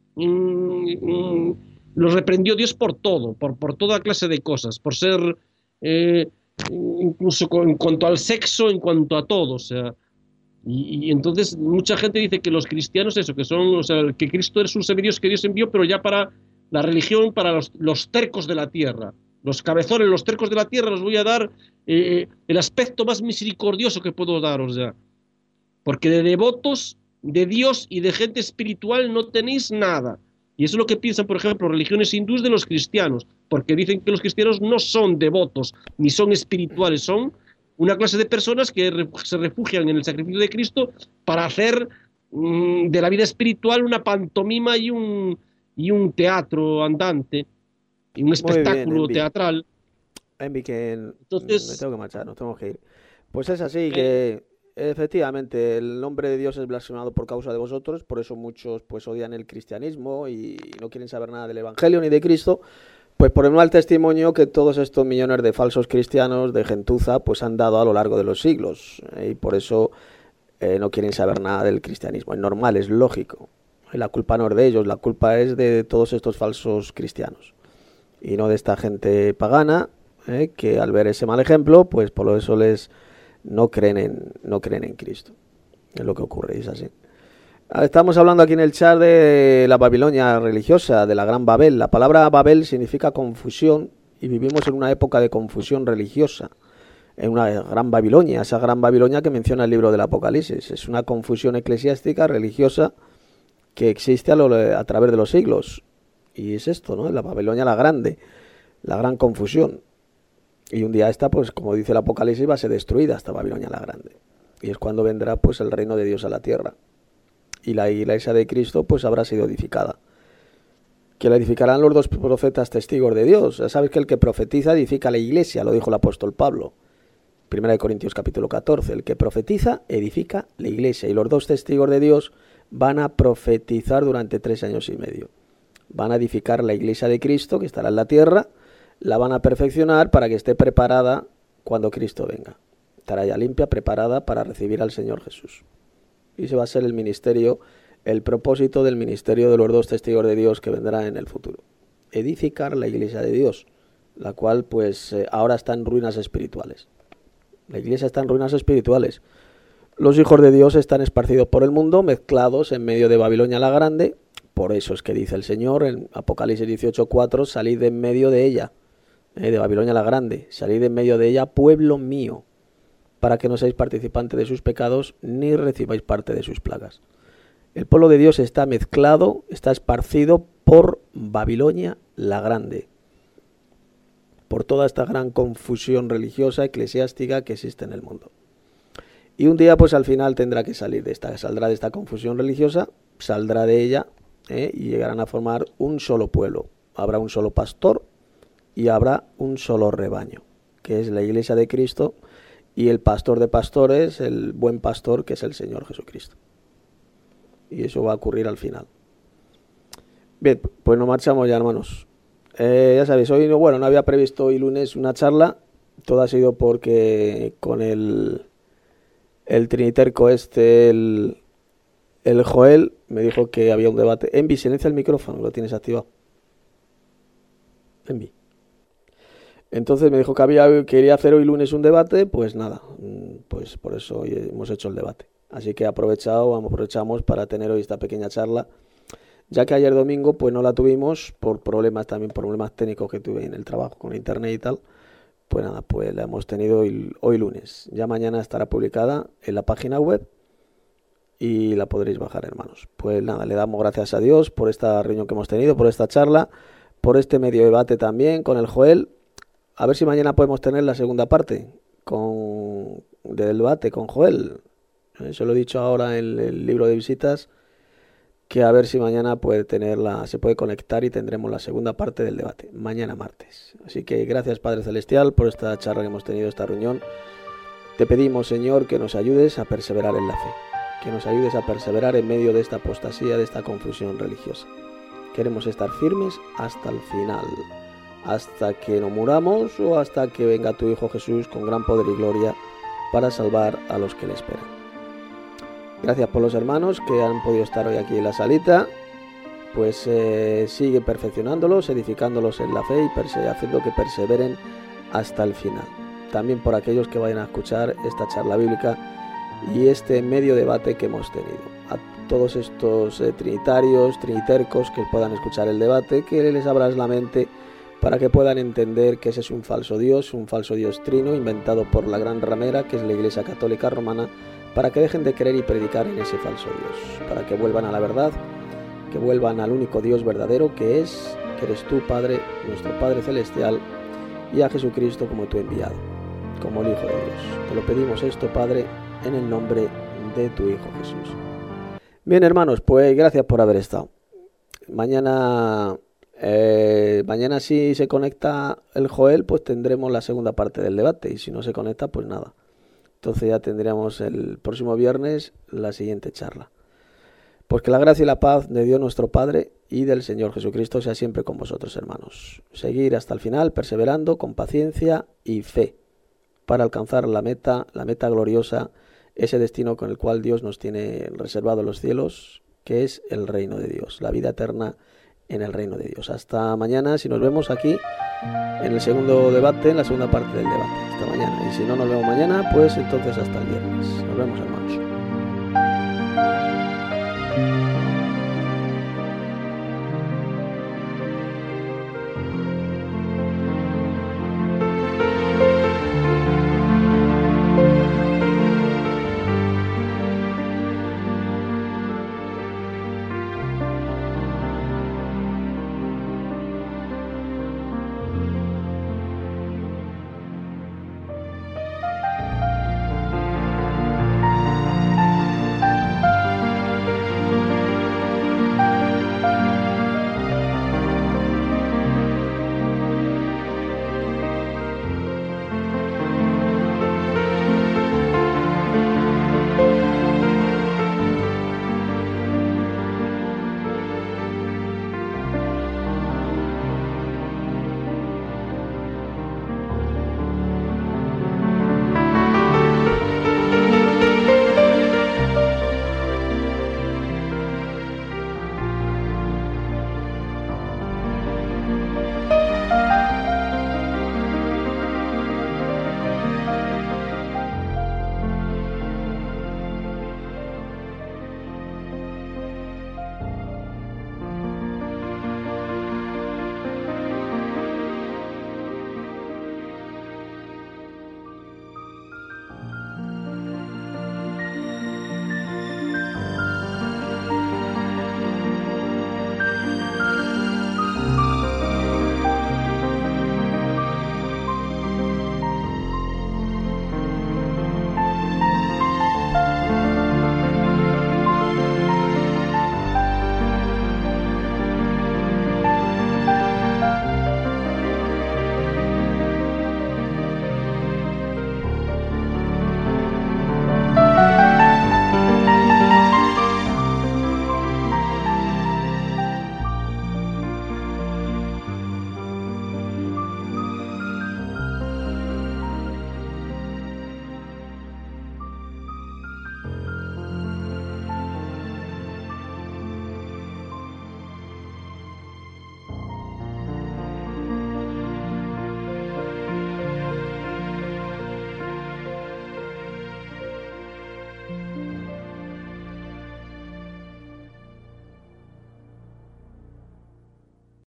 Mm, mm, los reprendió Dios por todo, por, por toda clase de cosas, por ser... Eh, incluso con, en cuanto al sexo, en cuanto a todo, o sea... Y, y entonces mucha gente dice que los cristianos, eso, que son, o sea, que Cristo es un semidios que Dios envió, pero ya para la religión, para los, los tercos de la tierra, los cabezones, los tercos de la tierra, los voy a dar eh, el aspecto más misericordioso que puedo daros ya, porque de devotos de Dios y de gente espiritual no tenéis nada. Y eso es lo que piensan, por ejemplo, religiones hindúes de los cristianos, porque dicen que los cristianos no son devotos ni son espirituales, son una clase de personas que se refugian en el sacrificio de Cristo para hacer mmm, de la vida espiritual una pantomima y un, y un teatro andante, y un espectáculo bien, teatral. Envi, que Entonces, me tengo que marchar, nos tenemos que ir. Pues es así, eh, que efectivamente el nombre de Dios es blasfemado por causa de vosotros, por eso muchos pues odian el cristianismo y no quieren saber nada del Evangelio ni de Cristo. Pues por el mal testimonio que todos estos millones de falsos cristianos de gentuza pues han dado a lo largo de los siglos, ¿eh? Y por eso eh, no quieren saber nada del cristianismo. Es normal, es lógico. La culpa no es de ellos, la culpa es de todos estos falsos cristianos y no de esta gente pagana, ¿eh? Que al ver ese mal ejemplo, pues por eso les no creen en no creen en Cristo. Es lo que ocurre, es así. Estamos hablando aquí en el chat de la Babilonia religiosa, de la Gran Babel. La palabra Babel significa confusión y vivimos en una época de confusión religiosa, en una gran Babilonia, esa gran Babilonia que menciona el libro del Apocalipsis. Es una confusión eclesiástica, religiosa, que existe a, lo, a través de los siglos. Y es esto, ¿no? La Babilonia la grande, la gran confusión. Y un día esta, pues como dice el Apocalipsis, va a ser destruida esta Babilonia la grande. Y es cuando vendrá pues el reino de Dios a la tierra. Y la iglesia de Cristo pues habrá sido edificada. Que la edificarán los dos profetas testigos de Dios. Ya sabes que el que profetiza edifica la iglesia, lo dijo el apóstol Pablo. Primera de Corintios capítulo catorce. El que profetiza edifica la iglesia. Y los dos testigos de Dios van a profetizar durante tres años y medio. Van a edificar la iglesia de Cristo, que estará en la tierra. La van a perfeccionar para que esté preparada cuando Cristo venga. Estará ya limpia, preparada para recibir al Señor Jesús. Y ese va a ser el ministerio, el propósito del ministerio de los dos testigos de Dios que vendrá en el futuro. Edificar la iglesia de Dios, la cual pues eh, ahora está en ruinas espirituales. La iglesia está en ruinas espirituales. Los hijos de Dios están esparcidos por el mundo, mezclados en medio de Babilonia la Grande. Por eso es que dice el Señor en Apocalipsis dieciocho cuatro, salid de en medio de ella, eh, de Babilonia la Grande, salid de en medio de ella, pueblo mío, para que no seáis participantes de sus pecados, ni recibáis parte de sus plagas. El pueblo de Dios está mezclado, está esparcido por Babilonia la Grande, por toda esta gran confusión religiosa, eclesiástica que existe en el mundo. Y un día, pues al final tendrá que salir de esta, saldrá de esta confusión religiosa, saldrá de ella, ¿eh? Y llegarán a formar un solo pueblo. Habrá un solo pastor y habrá un solo rebaño, que es la Iglesia de Cristo, y el pastor de pastores, el buen pastor, que es el Señor Jesucristo. Y eso va a ocurrir al final. Bien, pues nos marchamos ya, hermanos. Eh, ya sabéis, hoy no, bueno, no había previsto hoy lunes una charla. Todo ha sido porque con el, el triniterco este, el, el Joel, me dijo que había un debate. Envi, silencia el micrófono, lo tienes activado. Envi. Entonces me dijo que había, quería hacer hoy lunes un debate, pues nada, pues por eso hoy hemos hecho el debate. Así que he aprovechado, aprovechamos para tener hoy esta pequeña charla, ya que ayer domingo pues no la tuvimos por problemas también, problemas técnicos que tuve en el trabajo con internet y tal. Pues nada, pues la hemos tenido hoy, hoy lunes. Ya mañana estará publicada en la página web y la podréis bajar, hermanos. Pues nada, le damos gracias a Dios por esta reunión que hemos tenido, por esta charla, por este medio debate también con el Joel. A ver si mañana podemos tener la segunda parte con, del debate con Joel. Eso lo he dicho ahora en el libro de visitas, que a ver si mañana puede tenerla, se puede conectar y tendremos la segunda parte del debate, mañana martes. Así que gracias, Padre Celestial, por esta charla que hemos tenido, esta reunión. Te pedimos, Señor, que nos ayudes a perseverar en la fe, que nos ayudes a perseverar en medio de esta apostasía, de esta confusión religiosa. Queremos estar firmes hasta el final, hasta que no muramos o hasta que venga tu Hijo Jesús con gran poder y gloria para salvar a los que le esperan. Gracias por los hermanos que han podido estar hoy aquí en la salita. Pues eh, sigue perfeccionándolos, edificándolos en la fe y perse- haciendo que perseveren hasta el final. También por aquellos que vayan a escuchar esta charla bíblica y este medio debate que hemos tenido. A todos estos eh, trinitarios, trinitercos que puedan escuchar el debate, que les abras la mente para que puedan entender que ese es un falso Dios, un falso Dios trino inventado por la gran ramera que es la Iglesia Católica Romana, para que dejen de creer y predicar en ese falso Dios, para que vuelvan a la verdad, que vuelvan al único Dios verdadero que es, que eres tú, Padre, nuestro Padre Celestial, y a Jesucristo como tu enviado, como el Hijo de Dios. Te lo pedimos esto, Padre, en el nombre de tu Hijo Jesús. Bien, hermanos, pues gracias por haber estado. Mañana, eh, mañana si se conecta el Joel, pues tendremos la segunda parte del debate, y si no se conecta, pues nada. Entonces ya tendríamos el próximo viernes la siguiente charla. Pues que la gracia y la paz de Dios nuestro Padre y del Señor Jesucristo sea siempre con vosotros, hermanos. Seguir hasta el final, perseverando con paciencia y fe, para alcanzar la meta, la meta gloriosa, ese destino con el cual Dios nos tiene reservado los cielos, que es el reino de Dios, la vida eterna en el reino de Dios. Hasta mañana, si nos vemos aquí en el segundo debate, en la segunda parte del debate. Hasta mañana. Y si no nos vemos mañana, pues entonces hasta el viernes. Nos vemos, hermanos.